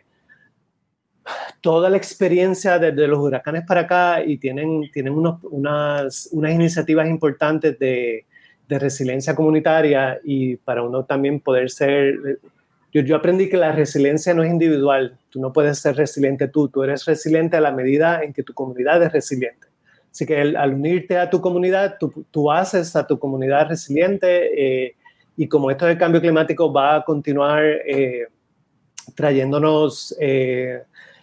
toda la experiencia desde los huracanes para acá y tienen, tienen unos, unas, unas iniciativas importantes de, de resiliencia comunitaria y para uno también poder ser... Yo, yo aprendí que la resiliencia no es individual, tú no puedes ser resiliente tú, tú eres resiliente a la medida en que tu comunidad es resiliente. Así que el, al unirte a tu comunidad, tú, tú haces a tu comunidad resiliente eh, y como esto del cambio climático va a continuar eh, trayéndonos eh,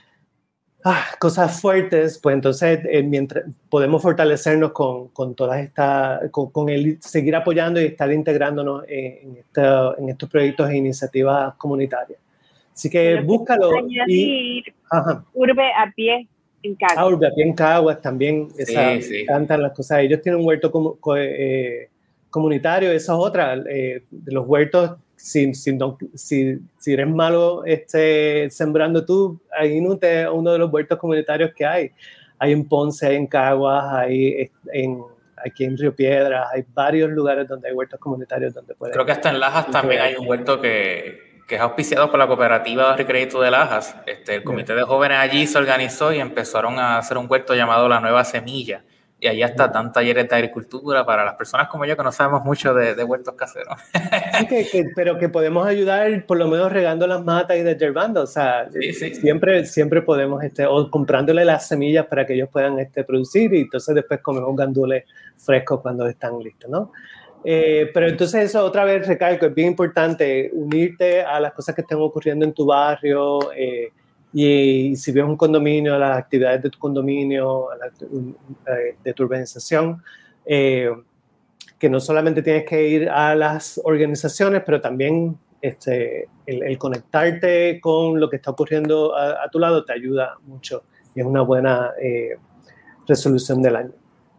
ah, cosas fuertes, pues entonces eh, mientras podemos fortalecernos con, con todas estas, con, con el seguir apoyando y estar integrándonos en, en, esta, en estos proyectos e iniciativas comunitarias. Así que bueno, búscalo. Y, ajá. Urbe a pie. En Caguas. Ah, Urbe a pie en Caguas también, esa, sí, sí. Cantan las cosas. Ellos tienen un huerto com, co, eh, comunitario, esa es otra. Eh, de los huertos, si, si, no, si, si eres malo este, sembrando tú, ahí no te, uno de los huertos comunitarios que hay. Hay en Ponce, hay en Caguas, hay en, aquí en Río Piedras, hay varios lugares donde hay huertos comunitarios donde puedes. Creo que hasta en Lajas también hay un huerto que... que es auspiciado por la cooperativa de crédito de Lajas. Este, el comité de jóvenes allí se organizó y empezaron a hacer un huerto llamado La Nueva Semilla. Y allá hasta dan talleres de agricultura para las personas como yo que no sabemos mucho de, de huertos caseros. Sí, que, que, pero que podemos ayudar por lo menos regando las matas y desherbando. O sea, sí, sí. Siempre, siempre podemos, este, o comprándole las semillas para que ellos puedan este, producir y entonces después comemos gandules frescos cuando están listos, ¿no? Eh, pero entonces eso otra vez recalco, es bien importante unirte a las cosas que estén ocurriendo en tu barrio eh, y, y si ves un condominio, a las actividades de tu condominio, a la, de tu urbanización, eh, que no solamente tienes que ir a las organizaciones, pero también este, el, el conectarte con lo que está ocurriendo a, a tu lado te ayuda mucho y es una buena eh, resolución del año.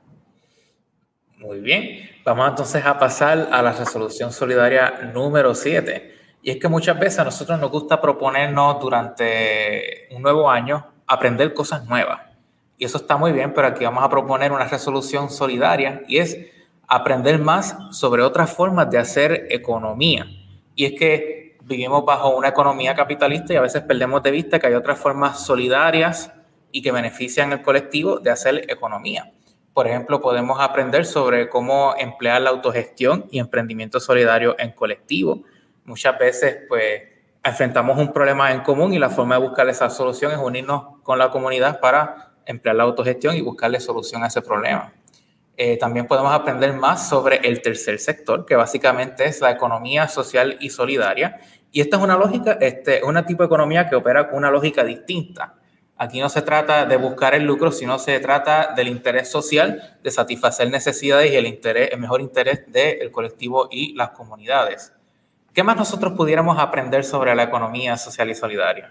Muy bien, vamos entonces a pasar a la resolución solidaria número siete. Y es que muchas veces a nosotros nos gusta proponernos durante un nuevo año aprender cosas nuevas. Y eso está muy bien, pero aquí vamos a proponer una resolución solidaria y es aprender más sobre otras formas de hacer economía. Y es que vivimos bajo una economía capitalista y a veces perdemos de vista que hay otras formas solidarias y que benefician al colectivo de hacer economía. Por ejemplo, podemos aprender sobre cómo emplear la autogestión y emprendimiento solidario en colectivo. Muchas veces, pues, enfrentamos un problema en común y la forma de buscar esa solución es unirnos con la comunidad para emplear la autogestión y buscarle solución a ese problema. Eh, también podemos aprender más sobre el tercer sector, que básicamente es la economía social y solidaria. Y esta es una lógica, este, una tipo de economía que opera con una lógica distinta. Aquí no se trata de buscar el lucro, sino se trata del interés social, de satisfacer necesidades y el, interés, el mejor interés del colectivo y las comunidades. ¿Qué más nosotros pudiéramos aprender sobre la economía social y solidaria?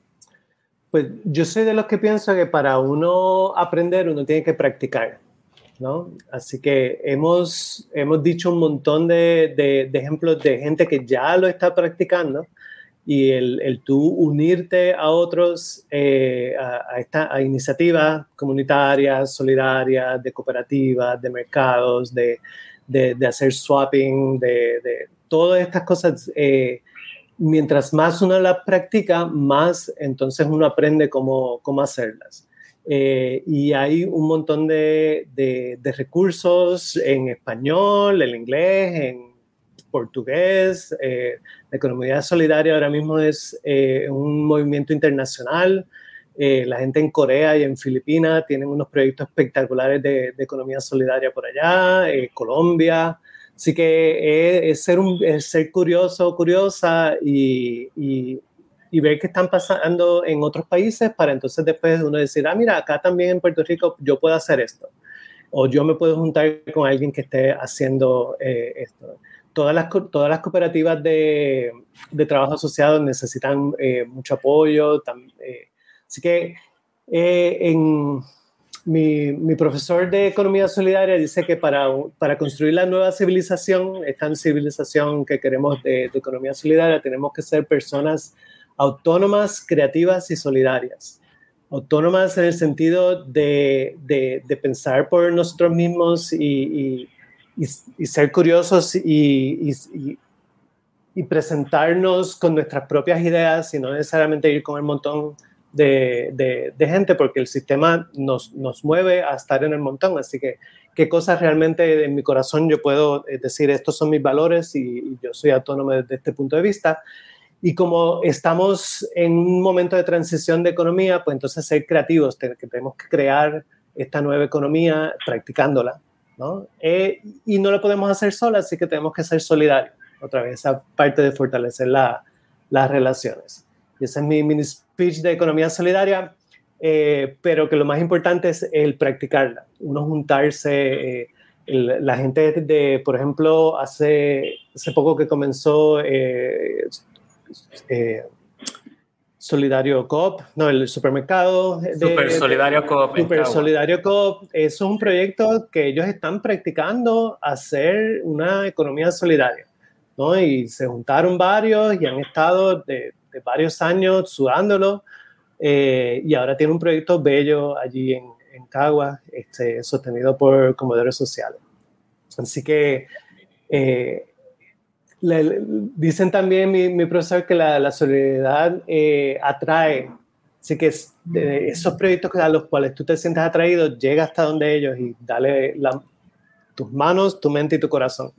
Pues yo soy de los que pienso que para uno aprender uno tiene que practicar, ¿no? Así que hemos, hemos dicho un montón de, de, de ejemplos de gente que ya lo está practicando. Y el, el tú unirte a otros, eh, a, a, esta, a iniciativas comunitarias, solidarias, de cooperativas, de mercados, de, de, de hacer swapping, de, de todas estas cosas, eh, mientras más uno las practica, más entonces uno aprende cómo, cómo hacerlas. Eh, y hay un montón de, de, de recursos en español, en inglés, en portugués. Eh, la economía solidaria ahora mismo es eh, un movimiento internacional. Eh, la gente en Corea y en Filipinas tienen unos proyectos espectaculares de, de economía solidaria por allá, eh, Colombia. Así que es, es, ser, un, es ser curioso, curiosa y, y, y ver qué están pasando en otros países para entonces después uno decir, ah, mira, acá también en Puerto Rico yo puedo hacer esto. o yo me puedo juntar con alguien que esté haciendo eh, esto. Todas las, todas las cooperativas de, de trabajo asociado necesitan eh, mucho apoyo. Tam, eh, así que eh, en, mi, mi profesor de Economía Solidaria dice que para, para construir la nueva civilización, esta civilización que queremos de, de economía solidaria, tenemos que ser personas autónomas, creativas y solidarias. Autónomas en el sentido de, de, de pensar por nosotros mismos y, y Y, y ser curiosos y, y, y presentarnos con nuestras propias ideas y no necesariamente ir con el montón de, de, de gente, porque el sistema nos, nos mueve a estar en el montón. Así que qué cosas realmente en mi corazón yo puedo decir, estos son mis valores y, y yo soy autónomo desde este punto de vista. Y como estamos en un momento de transición de economía, pues entonces ser creativos, que tenemos que crear esta nueva economía practicándola, ¿no? Eh, y no lo podemos hacer sola, así que tenemos que ser solidarios. Otra vez, esa parte de fortalecer la, las relaciones. Y ese es mi mini speech de economía solidaria, eh, pero que lo más importante es el practicarla. Uno juntarse, eh, el, la gente de, de, por ejemplo, hace, hace poco que comenzó eh, eh, Solidario Coop, no, el supermercado. De, Super Solidario Coop. Super Solidario Coop, eso es un proyecto que ellos están practicando hacer una economía solidaria, ¿no? Y se juntaron varios y han estado de, de varios años sudándolo eh, y ahora tiene un proyecto bello allí en, en Caguas, este, sostenido por comedores sociales. Así que eh, Le, le, dicen también mi, mi profesor que la, la solidaridad eh, atrae, así que es, de esos proyectos a los cuales tú te sientes atraído, llega hasta donde ellos y dale la, tus manos, tu mente y tu corazón.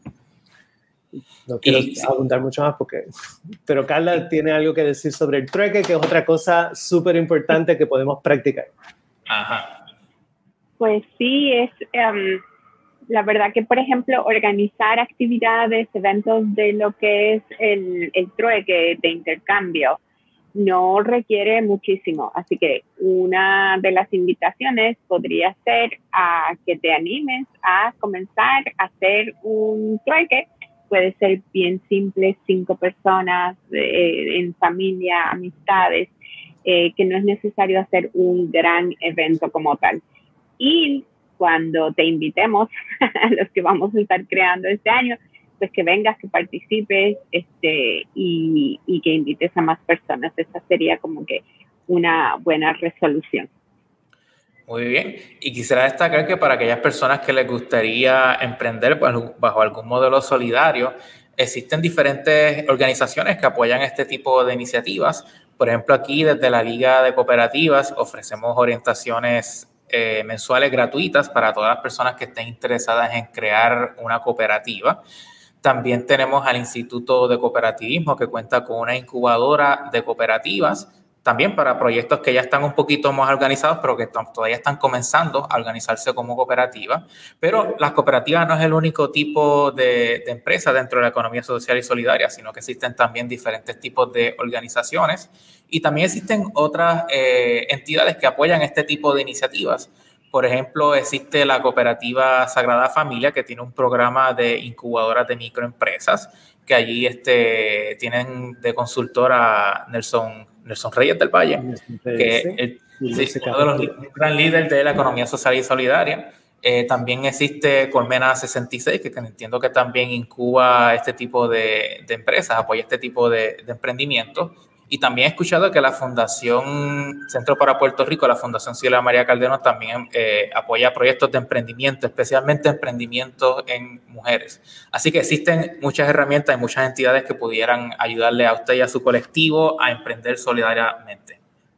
No quiero y, abundar sí. mucho más porque, pero Carla tiene algo que decir sobre el trueque, que es otra cosa súper importante que podemos practicar. Ajá. Pues sí, es um, la verdad que, por ejemplo, organizar actividades, eventos de lo que es el, el trueque de intercambio no requiere muchísimo. Así que una de las invitaciones podría ser a que te animes a comenzar a hacer un trueque. Puede ser bien simple, cinco personas, eh, en familia, amistades, eh, que no es necesario hacer un gran evento como tal. Y cuando te invitemos a los que vamos a estar creando este año, pues que vengas, que participes este, y, y que invites a más personas. Esa sería como que una buena resolución. Muy bien. Y quisiera destacar que para aquellas personas que les gustaría emprender bajo algún modelo solidario, existen diferentes organizaciones que apoyan este tipo de iniciativas. Por ejemplo, aquí desde la Liga de Cooperativas ofrecemos orientaciones eh, mensuales gratuitas para todas las personas que estén interesadas en crear una cooperativa. También tenemos al Instituto de Cooperativismo, que cuenta con una incubadora de cooperativas, también para proyectos que ya están un poquito más organizados, pero que todavía están comenzando a organizarse como cooperativa. Pero las cooperativas no es el único tipo de, de empresa dentro de la economía social y solidaria, sino que existen también diferentes tipos de organizaciones y también existen otras eh, entidades que apoyan este tipo de iniciativas. Por ejemplo, existe la cooperativa Sagrada Familia, que tiene un programa de incubadoras de microempresas, que allí este, tienen de consultor a Nelson, Nelson Reyes del Valle, que es el, sí, uno de los gran líderes de la economía social y solidaria. Eh, también existe Colmena sesenta y seis, que, que entiendo que también incuba este tipo de, de empresas, apoya este tipo de, de emprendimientos. Y también he escuchado que la Fundación Centro para Puerto Rico, la Fundación Cielo María Calderón, también eh, apoya proyectos de emprendimiento, especialmente emprendimientos en mujeres. Así que existen muchas herramientas y muchas entidades que pudieran ayudarle a usted y a su colectivo a emprender solidariamente.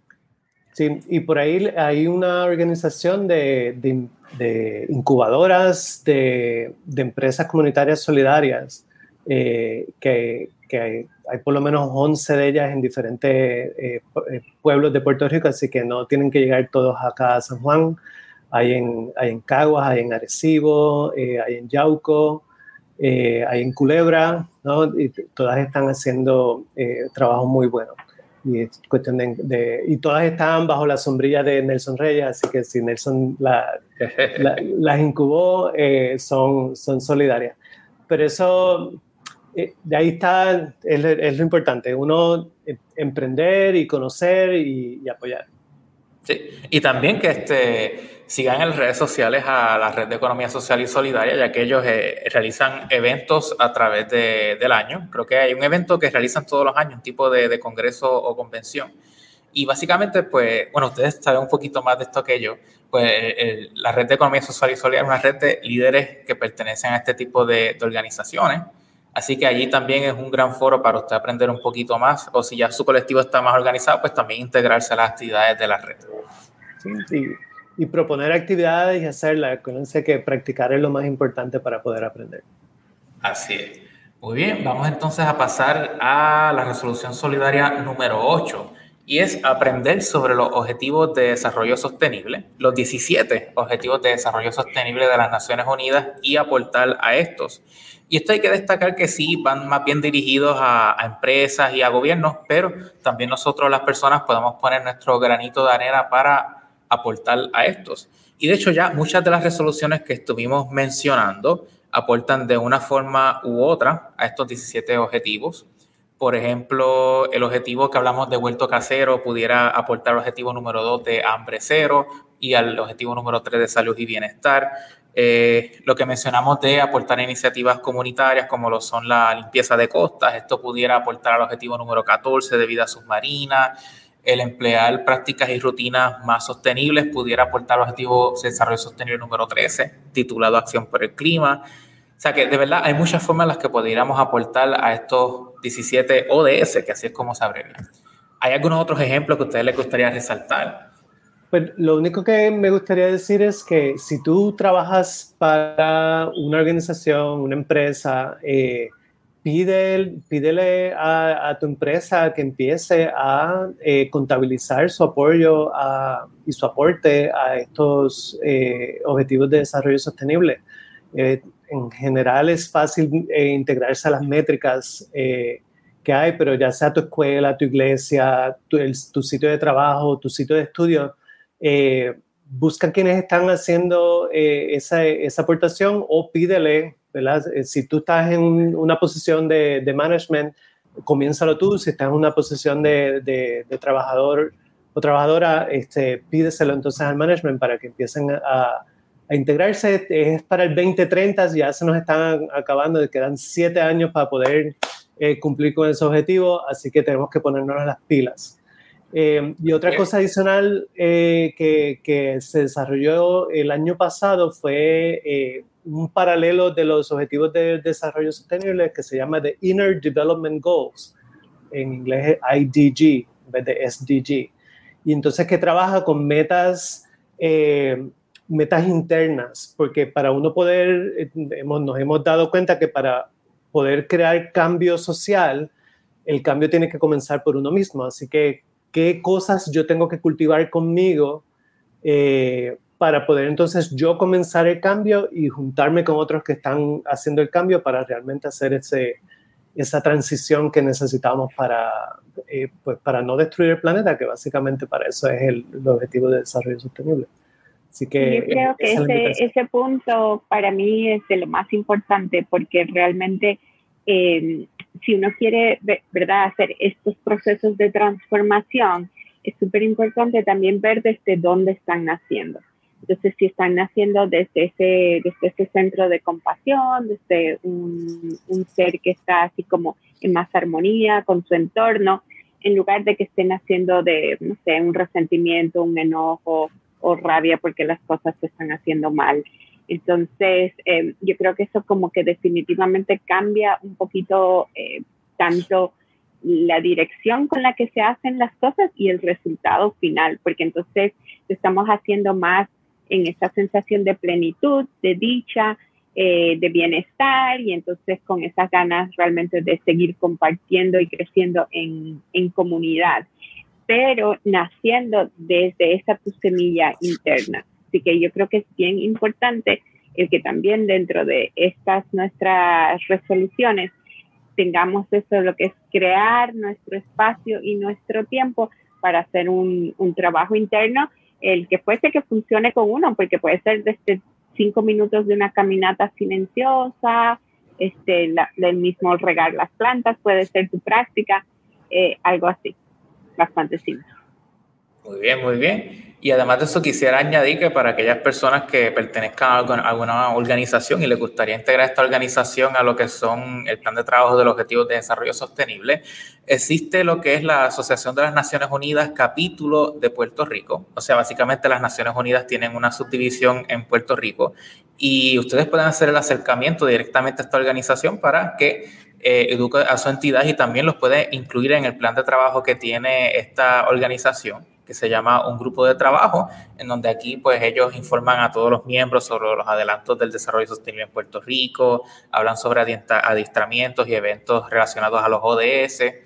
Sí, y por ahí hay una organización de, de, de incubadoras de, de empresas comunitarias solidarias eh, que, que hay, hay por lo menos once de ellas en diferentes eh, pueblos de Puerto Rico, así que no tienen que llegar todos acá a San Juan. Hay en, hay en Caguas, hay en Arecibo, eh, hay en Yauco, eh, hay en Culebra, ¿no? Y todas están haciendo eh, trabajo muy bueno. y es cuestión de, de, y todas están bajo la sombrilla de Nelson Reyes, así que si Nelson la, la, las incubó, eh, son, son solidarias. Pero eso, eh, de ahí está, es, es lo importante, uno eh, emprender y conocer y, y apoyar. Sí, y también que este, sigan en las redes sociales a la Red de Economía Social y Solidaria, ya que ellos eh, realizan eventos a través de, del año. Creo que hay un evento que realizan todos los años, un tipo de, de congreso o convención. Y básicamente, pues, bueno, ustedes saben un poquito más de esto que yo, pues el, la Red de Economía Social y Solidaria es una red de líderes que pertenecen a este tipo de, de organizaciones. Así que allí también es un gran foro para usted aprender un poquito más, o si ya su colectivo está más organizado, pues también integrarse a las actividades de la red. Sí, sí. Y proponer actividades y hacerlas. Acuérdense que practicar es lo más importante para poder aprender. Así es. Muy bien, vamos entonces a pasar a la resolución solidaria número ocho, y es aprender sobre los objetivos de desarrollo sostenible, los diecisiete objetivos de desarrollo sostenible de las Naciones Unidas y aportar a estos. Y esto hay que destacar que sí, van más bien dirigidos a, a empresas y a gobiernos, pero también nosotros las personas podemos poner nuestro granito de arena para aportar a estos. Y de hecho ya muchas de las resoluciones que estuvimos mencionando aportan de una forma u otra a estos diecisiete objetivos. Por ejemplo, el objetivo que hablamos de huerto casero pudiera aportar al objetivo número dos de hambre cero y al objetivo número tres de salud y bienestar. Eh, lo que mencionamos de aportar iniciativas comunitarias como lo son la limpieza de costas, esto pudiera aportar al objetivo número catorce de vida submarina. El emplear prácticas y rutinas más sostenibles pudiera aportar al objetivo de desarrollo sostenible número trece, titulado Acción por el Clima. O sea que de verdad hay muchas formas en las que pudiéramos aportar a estos diecisiete O D S, que así es como se abrevia. ¿Hay algunos otros ejemplos que a ustedes les gustaría resaltar? Pues lo único que me gustaría decir es que si tú trabajas para una organización, una empresa, eh, pide, pídele a, a tu empresa que empiece a eh, contabilizar su apoyo a, y su aporte a estos eh, objetivos de desarrollo sostenible. Eh, en general es fácil eh, integrarse a las métricas eh, que hay, pero ya sea tu escuela, tu iglesia, tu, el, tu sitio de trabajo, tu sitio de estudio, eh, busca quienes están haciendo eh, esa, esa aportación o pídele, ¿verdad? Si tú estás en un, una posición de, de management, comiénzalo tú. Si estás en una posición de, de, de trabajador o trabajadora, este, pídeselo entonces al management para que empiecen a, a integrarse. Es para el veinte treinta, ya se nos están acabando, quedan siete años para poder eh, cumplir con ese objetivo, así que tenemos que ponernos las pilas. Eh, y otra cosa adicional eh, que, que se desarrolló el año pasado fue eh, un paralelo de los Objetivos de Desarrollo Sostenible que se llama The Inner Development Goals, en inglés es I D G en vez de S D G, y entonces que trabaja con metas, eh, metas internas, porque para uno poder, eh, hemos, nos hemos dado cuenta que para poder crear cambio social, el cambio tiene que comenzar por uno mismo, así que qué cosas yo tengo que cultivar conmigo eh, para poder entonces yo comenzar el cambio y juntarme con otros que están haciendo el cambio para realmente hacer ese, esa transición que necesitamos para, eh, pues para no destruir el planeta, que básicamente para eso es el, el objetivo de desarrollo sostenible. Así que yo creo que ese, ese punto para mí es de lo más importante, porque realmente eh, si uno quiere, ¿verdad?, hacer estos procesos de transformación, es súper importante también ver desde dónde están naciendo. Entonces, si están naciendo desde ese, desde ese centro de compasión, desde un, un ser que está así como en más armonía con su entorno, en lugar de que estén naciendo de, no sé, un resentimiento, un enojo o rabia porque las cosas se están haciendo mal. Entonces, eh, yo creo que eso como que definitivamente cambia un poquito eh, tanto la dirección con la que se hacen las cosas y el resultado final, porque entonces estamos haciendo más en esa sensación de plenitud, de dicha, eh, de bienestar, y entonces con esas ganas realmente de seguir compartiendo y creciendo en, en comunidad, pero naciendo desde esa tu semilla interna. Así que yo creo que es bien importante el que también dentro de estas nuestras resoluciones tengamos eso, lo que es crear nuestro espacio y nuestro tiempo para hacer un, un trabajo interno, el que fuese que funcione con uno, porque puede ser desde cinco minutos de una caminata silenciosa, este, la, el mismo regar las plantas, puede ser tu práctica, eh, algo así, bastante simple. Muy bien, muy bien. Y además de eso quisiera añadir que para aquellas personas que pertenezcan a alguna organización y les gustaría integrar esta organización a lo que son el plan de trabajo de los Objetivos de Desarrollo Sostenible, existe lo que es la Asociación de las Naciones Unidas capítulo de Puerto Rico. O sea, básicamente las Naciones Unidas tienen una subdivisión en Puerto Rico y ustedes pueden hacer el acercamiento directamente a esta organización para que eh, eduque a su entidad y también los puede incluir en el plan de trabajo que tiene esta organización, que se llama un grupo de trabajo, en donde aquí pues ellos informan a todos los miembros sobre los adelantos del desarrollo sostenible en Puerto Rico, hablan sobre adiestramientos y eventos relacionados a los O D S.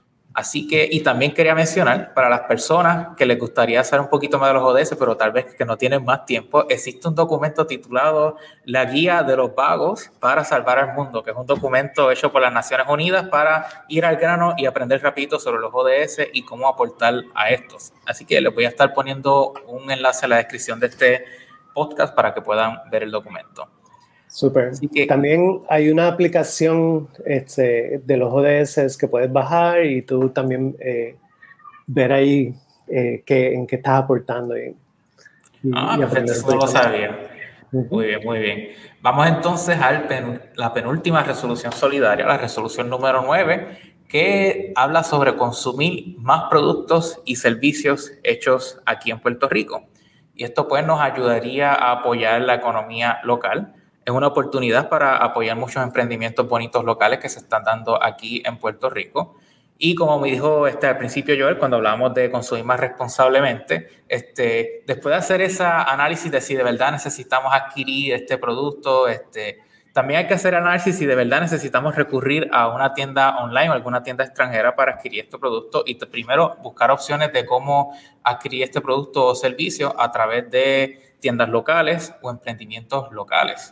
Así que, y también quería mencionar, para las personas que les gustaría saber un poquito más de los O D S, pero tal vez que no tienen más tiempo, existe un documento titulado La Guía de los Vagos para Salvar al Mundo, que es un documento hecho por las Naciones Unidas para ir al grano y aprender rapidito sobre los O D S y cómo aportar a estos. Así que les voy a estar poniendo un enlace en la descripción de este podcast para que puedan ver el documento. Súper. También hay una aplicación este, de los O D S que puedes bajar y tú también eh, ver ahí eh, que, en qué estás aportando. Y, y, ah, y perfecto, eso no lo sabía. Uh-huh. Muy bien, muy bien. Vamos entonces a pen, la penúltima resolución solidaria, la resolución número nueve, que habla sobre consumir más productos y servicios hechos aquí en Puerto Rico. Y esto pues nos ayudaría a apoyar la economía local. Es una oportunidad para apoyar muchos emprendimientos bonitos locales que se están dando aquí en Puerto Rico. Y como me dijo este, al principio Joel, cuando hablábamos de consumir más responsablemente, este, después de hacer ese análisis de si de verdad necesitamos adquirir este producto, este, también hay que hacer análisis si de verdad necesitamos recurrir a una tienda online o alguna tienda extranjera para adquirir este producto y te, primero buscar opciones de cómo adquirir este producto o servicio a través de tiendas locales o emprendimientos locales.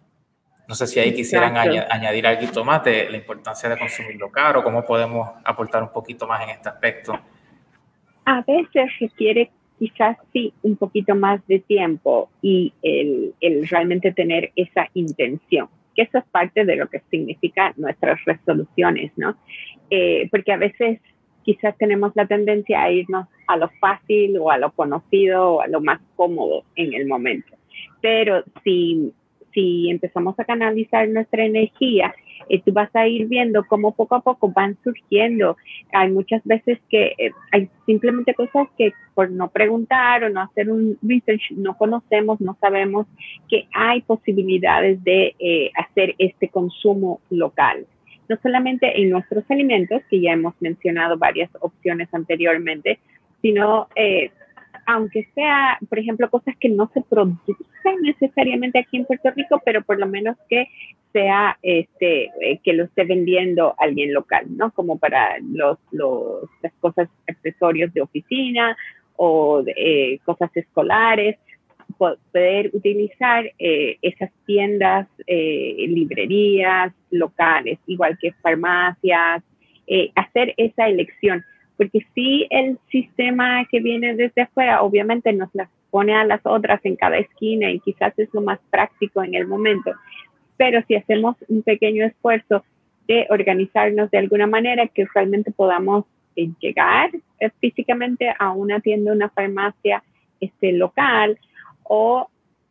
No sé si ahí quisieran añ- añadir algo más de la importancia de consumir local o cómo podemos aportar un poquito más en este aspecto. A veces requiere quizás sí un poquito más de tiempo y el, el realmente tener esa intención, que eso es parte de lo que significan nuestras resoluciones, ¿no? Eh, porque a veces quizás tenemos la tendencia a irnos a lo fácil o a lo conocido o a lo más cómodo en el momento. Pero si... si empezamos a canalizar nuestra energía, eh, tú vas a ir viendo cómo poco a poco van surgiendo. Hay muchas veces que eh, hay simplemente cosas que por no preguntar o no hacer un research no conocemos, no sabemos que hay posibilidades de eh, hacer este consumo local. No solamente en nuestros alimentos, que ya hemos mencionado varias opciones anteriormente, sino eh, aunque sea, por ejemplo, cosas que no se producen necesariamente aquí en Puerto Rico, pero por lo menos que sea, este, eh, que lo esté vendiendo alguien local, ¿no? Como para los, los, las cosas, accesorios de oficina o de, eh, cosas escolares, poder utilizar eh, esas tiendas, eh, librerías locales, igual que farmacias, eh, hacer esa elección. Porque si el sistema que viene desde afuera obviamente nos las pone a las otras en cada esquina y quizás es lo más práctico en el momento, pero si hacemos un pequeño esfuerzo de organizarnos de alguna manera que realmente podamos eh, llegar eh, físicamente a una tienda, una farmacia este, local, o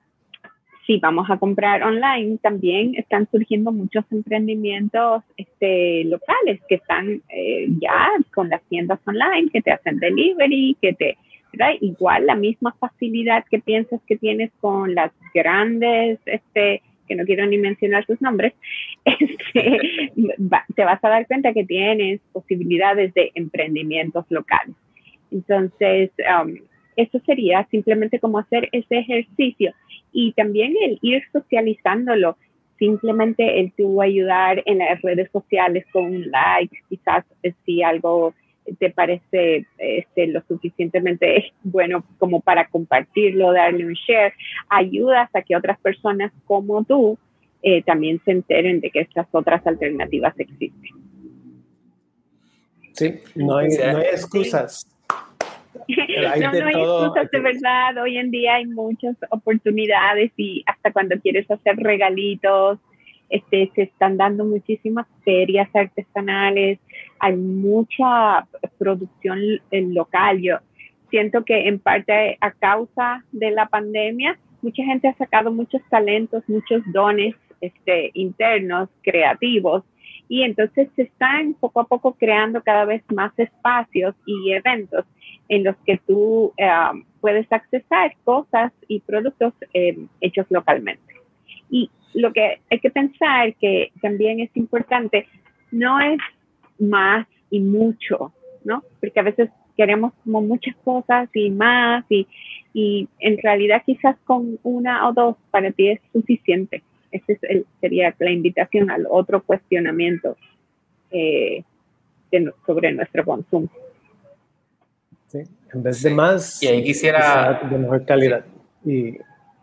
si vamos a comprar online, también están surgiendo muchos emprendimientos este, locales que están eh, ya con las tiendas online, que te hacen delivery, que te, ¿verdad? Igual la misma facilidad que piensas que tienes con las grandes, este, que no quiero ni mencionar sus nombres, este, va, te vas a dar cuenta que tienes posibilidades de emprendimientos locales. Entonces, um, eso sería simplemente como hacer ese ejercicio y también el ir socializándolo, simplemente el tú ayudar en las redes sociales con un like, quizás si algo te parece este, lo suficientemente bueno como para compartirlo, darle un share, ayudas a que otras personas como tú eh, también se enteren de que estas otras alternativas existen. Sí, no hay, no hay excusas. Hay no, no hay excusas, de verdad. Hoy en día hay muchas oportunidades y hasta cuando quieres hacer regalitos, este, se están dando muchísimas ferias artesanales, hay mucha producción local. Yo siento que en parte a causa de la pandemia, mucha gente ha sacado muchos talentos, muchos dones este, internos, creativos, y entonces se están poco a poco creando cada vez más espacios y eventos en los que tú uh, puedes accesar cosas y productos eh, hechos localmente. Y lo que hay que pensar que también es importante, no es más y mucho, ¿no? Porque a veces queremos como muchas cosas y más, y, y en realidad quizás con una o dos para ti es suficiente. Esa es el, sería la invitación al otro cuestionamiento eh, de, sobre nuestro consumo. Sí, en vez de más, y ahí quisiera de mejor calidad. Sí. Y,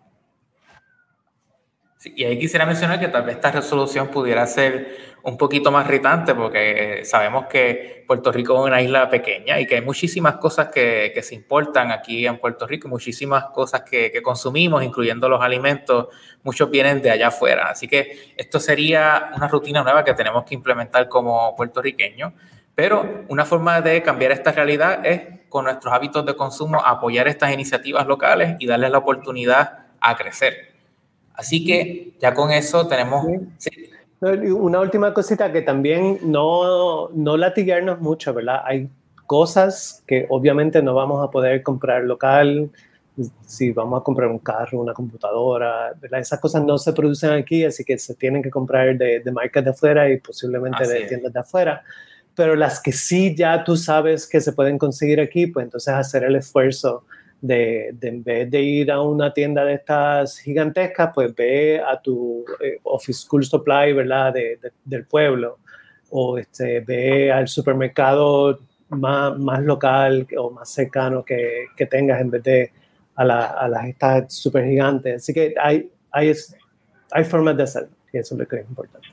sí, y ahí quisiera mencionar que tal vez esta resolución pudiera ser un poquito más irritante, porque sabemos que Puerto Rico es una isla pequeña y que hay muchísimas cosas que, que se importan aquí en Puerto Rico, muchísimas cosas que, que consumimos, incluyendo los alimentos, muchos vienen de allá afuera. Así que esto sería una rutina nueva que tenemos que implementar como puertorriqueños, pero una forma de cambiar esta realidad es con nuestros hábitos de consumo apoyar estas iniciativas locales y darles la oportunidad a crecer. Así que ya con eso tenemos... Sí. Sí. Una última cosita, que también no, no latigarnos mucho, ¿verdad? Hay cosas que obviamente no vamos a poder comprar local, si vamos a comprar un carro, una computadora, ¿verdad? Esas cosas no se producen aquí, así que se tienen que comprar de, de marcas de afuera y posiblemente así de tiendas de afuera. Pero las que sí ya tú sabes que se pueden conseguir aquí, pues entonces hacer el esfuerzo de, de en vez de ir a una tienda de estas gigantescas, pues ve a tu eh, Office School Supply, ¿verdad? De, de, del pueblo, o este, ve al supermercado más, más local o más cercano que, que tengas, en vez de a, la, a las estas super gigantes. Así que hay, hay, hay formas de hacerlo, y eso es lo que es importante.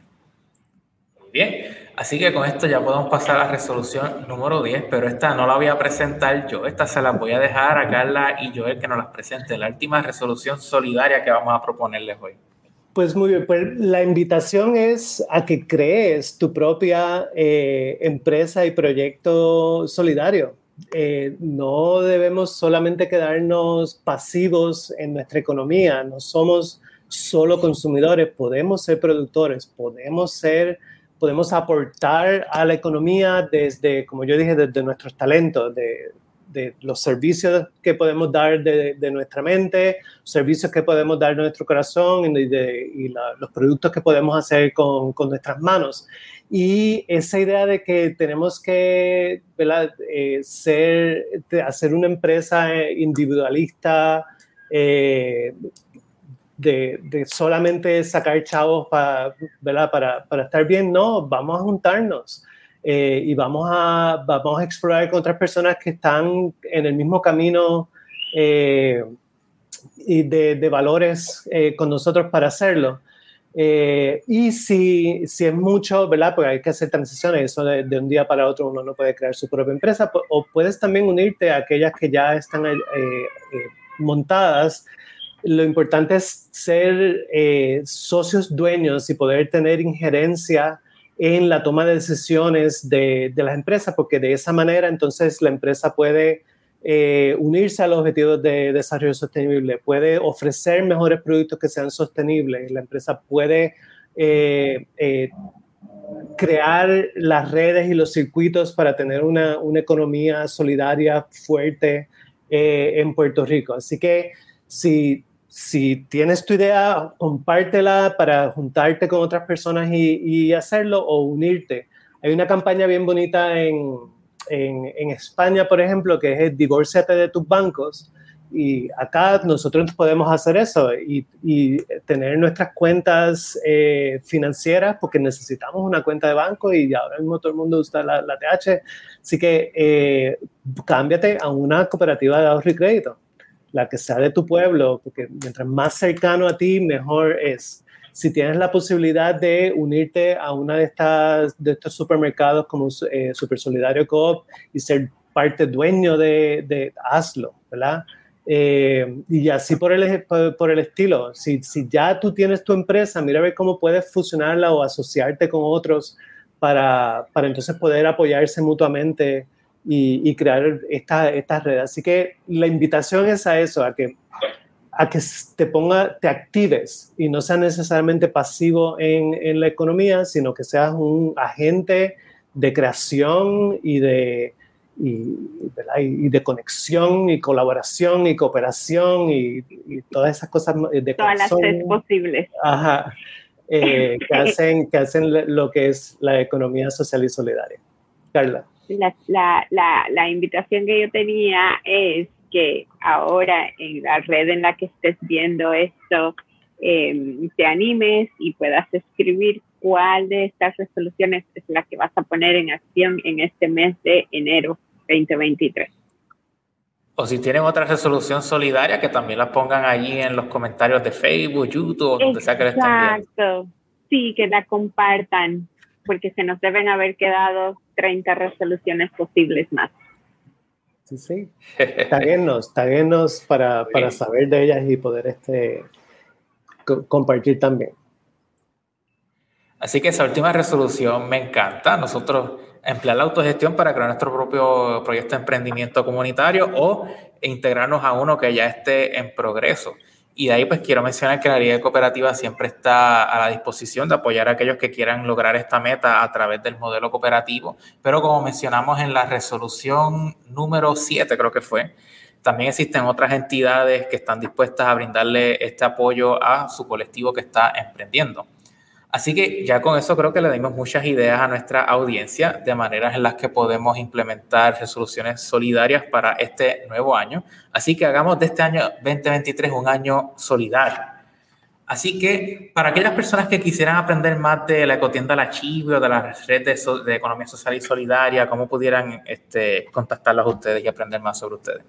Bien, así que con esto ya podemos pasar a la resolución número diez, pero esta no la voy a presentar yo, esta se la voy a dejar a Carla y Joel que nos las presente, la última resolución solidaria que vamos a proponerles hoy. Pues muy bien, pues la invitación es a que crees tu propia eh, empresa y proyecto solidario. Eh, no debemos solamente quedarnos pasivos en nuestra economía, no somos solo consumidores, podemos ser productores, podemos ser... podemos aportar a la economía desde, como yo dije, desde nuestros talentos, de, de los servicios que podemos dar de, de nuestra mente, servicios que podemos dar de nuestro corazón y, de, y la, los productos que podemos hacer con, con nuestras manos. Y esa idea de que tenemos que, ¿verdad? Eh, ser, de hacer una empresa individualista, eh, De, de solamente sacar chavos pa, para, para estar bien, no, vamos a juntarnos eh, y vamos a, vamos a explorar con otras personas que están en el mismo camino eh, y de, de valores eh, con nosotros para hacerlo. Eh, y si, si es mucho, ¿verdad? Porque hay que hacer transiciones, eso de, de un día para otro uno no puede crear su propia empresa, o puedes también unirte a aquellas que ya están eh, eh, montadas. Lo importante es ser eh, socios dueños y poder tener injerencia en la toma de decisiones de, de las empresas, porque de esa manera entonces la empresa puede eh, unirse a los objetivos de desarrollo sostenible, puede ofrecer mejores productos que sean sostenibles, la empresa puede eh, eh, crear las redes y los circuitos para tener una, una economía solidaria fuerte eh, en Puerto Rico. Así que si Si tienes tu idea, compártela para juntarte con otras personas y, y hacerlo, o unirte. Hay una campaña bien bonita en, en, en España, por ejemplo, que es Divórciate de tus bancos. Y acá nosotros podemos hacer eso y, y tener nuestras cuentas eh, financieras, porque necesitamos una cuenta de banco y ahora mismo todo el mundo usa la, la T H. Así que eh, cámbiate a una cooperativa de ahorro y crédito, la que sea de tu pueblo, porque mientras más cercano a ti, mejor es. si tienes la posibilidad de unirte a una de estas de estos supermercados como eh, Super Solidario Coop y ser parte dueño de, de hazlo, ¿verdad? Eh, y así por el, por, por el estilo. Si, si ya tú tienes tu empresa, mira a ver cómo puedes fusionarla o asociarte con otros para, para entonces poder apoyarse mutuamente y, y crear esta, esta red. Así que la invitación es a eso, a que, a que te ponga, te actives y no seas necesariamente pasivo en, en la economía, sino que seas un agente de creación y de, y, y de conexión y colaboración y cooperación y, y todas esas cosas de todas las tres posibles. Ajá, eh, que, hacen, que hacen lo que es la economía social y solidaria. Carla. La, la, la, la invitación que yo tenía es que ahora en la red en la que estés viendo esto, eh, te animes y puedas escribir cuál de estas resoluciones es la que vas a poner en acción en este mes de enero veinte veintitrés. O si tienen otra resolución solidaria, que también la pongan allí en los comentarios de Facebook, YouTube, donde sea que lo estén viendo. Exacto, sí, que la compartan, porque se nos deben haber quedado treinta resoluciones posibles más. Sí, sí. Taguenos, taguenos para, para saber de ellas y poder este, co- compartir también. Así que esa última resolución me encanta. Nosotros emplear la autogestión para crear nuestro propio proyecto de emprendimiento comunitario o integrarnos a uno que ya esté en progreso. Y de ahí pues quiero mencionar que la Liga de Cooperativas siempre está a la disposición de apoyar a aquellos que quieran lograr esta meta a través del modelo cooperativo. Pero como mencionamos en la resolución número siete, creo que fue, también existen otras entidades que están dispuestas a brindarle este apoyo a su colectivo que está emprendiendo. Así que ya con eso creo que le dimos muchas ideas a nuestra audiencia de maneras en las que podemos implementar resoluciones solidarias para este nuevo año. Así que hagamos de este año veinte veintitrés un año solidario. Así que para aquellas personas que quisieran aprender más de la ecotienda La Chive o de la red de, so- de economía social y solidaria, ¿cómo pudieran este, contactarlos a ustedes y aprender más sobre ustedes?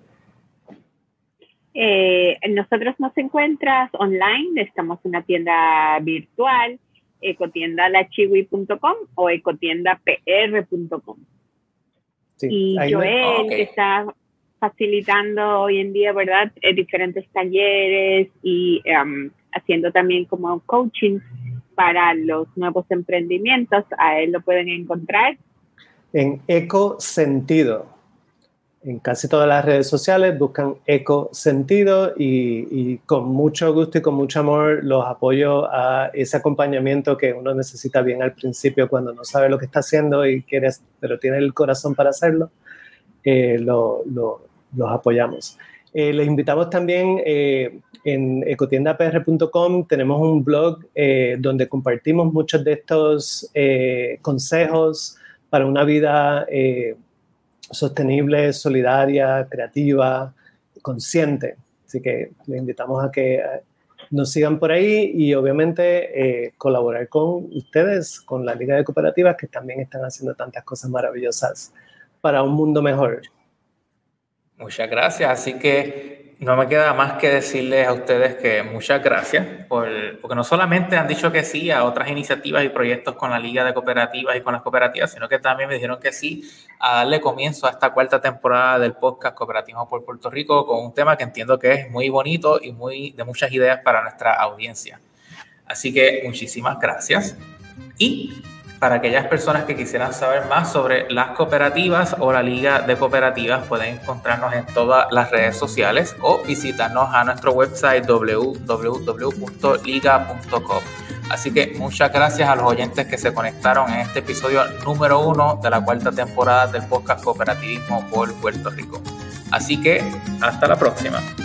Eh, nosotros nos encuentras online, estamos en una tienda virtual, ecotienda la chiwi punto com o ecotienda p r punto com. Sí, y Joel, me... oh, okay. que está facilitando hoy en día, ¿verdad?, eh, diferentes talleres y um, haciendo también como coaching para los nuevos emprendimientos. A él lo pueden encontrar en Ecosentido. En casi todas las redes sociales buscan Ecosentido y, y con mucho gusto y con mucho amor los apoyo a ese acompañamiento que uno necesita bien al principio cuando no sabe lo que está haciendo y quiere, pero tiene el corazón para hacerlo. Eh, lo, lo, los apoyamos. Eh, les invitamos también eh, en ecotienda p r punto com, tenemos un blog eh, donde compartimos muchos de estos eh, consejos para una vida eh, sostenible, solidaria, creativa, consciente. Así que les invitamos a que nos sigan por ahí y obviamente eh, colaborar con ustedes, con la Liga de Cooperativas, que también están haciendo tantas cosas maravillosas para un mundo mejor. Muchas gracias. Así que no me queda más que decirles a ustedes que muchas gracias, por, porque no solamente han dicho que sí a otras iniciativas y proyectos con la Liga de Cooperativas y con las cooperativas, sino que también me dijeron que sí a darle comienzo a esta cuarta temporada del podcast Cooperativismo por Puerto Rico con un tema que entiendo que es muy bonito y muy de muchas ideas para nuestra audiencia. Así que muchísimas gracias. Y para aquellas personas que quisieran saber más sobre las cooperativas o la Liga de Cooperativas, pueden encontrarnos en todas las redes sociales o visitarnos a nuestro website doble u doble u doble u punto liga punto com. Así que muchas gracias a los oyentes que se conectaron en este episodio número uno de la cuarta temporada del podcast Cooperativismo por Puerto Rico. Así que hasta la próxima.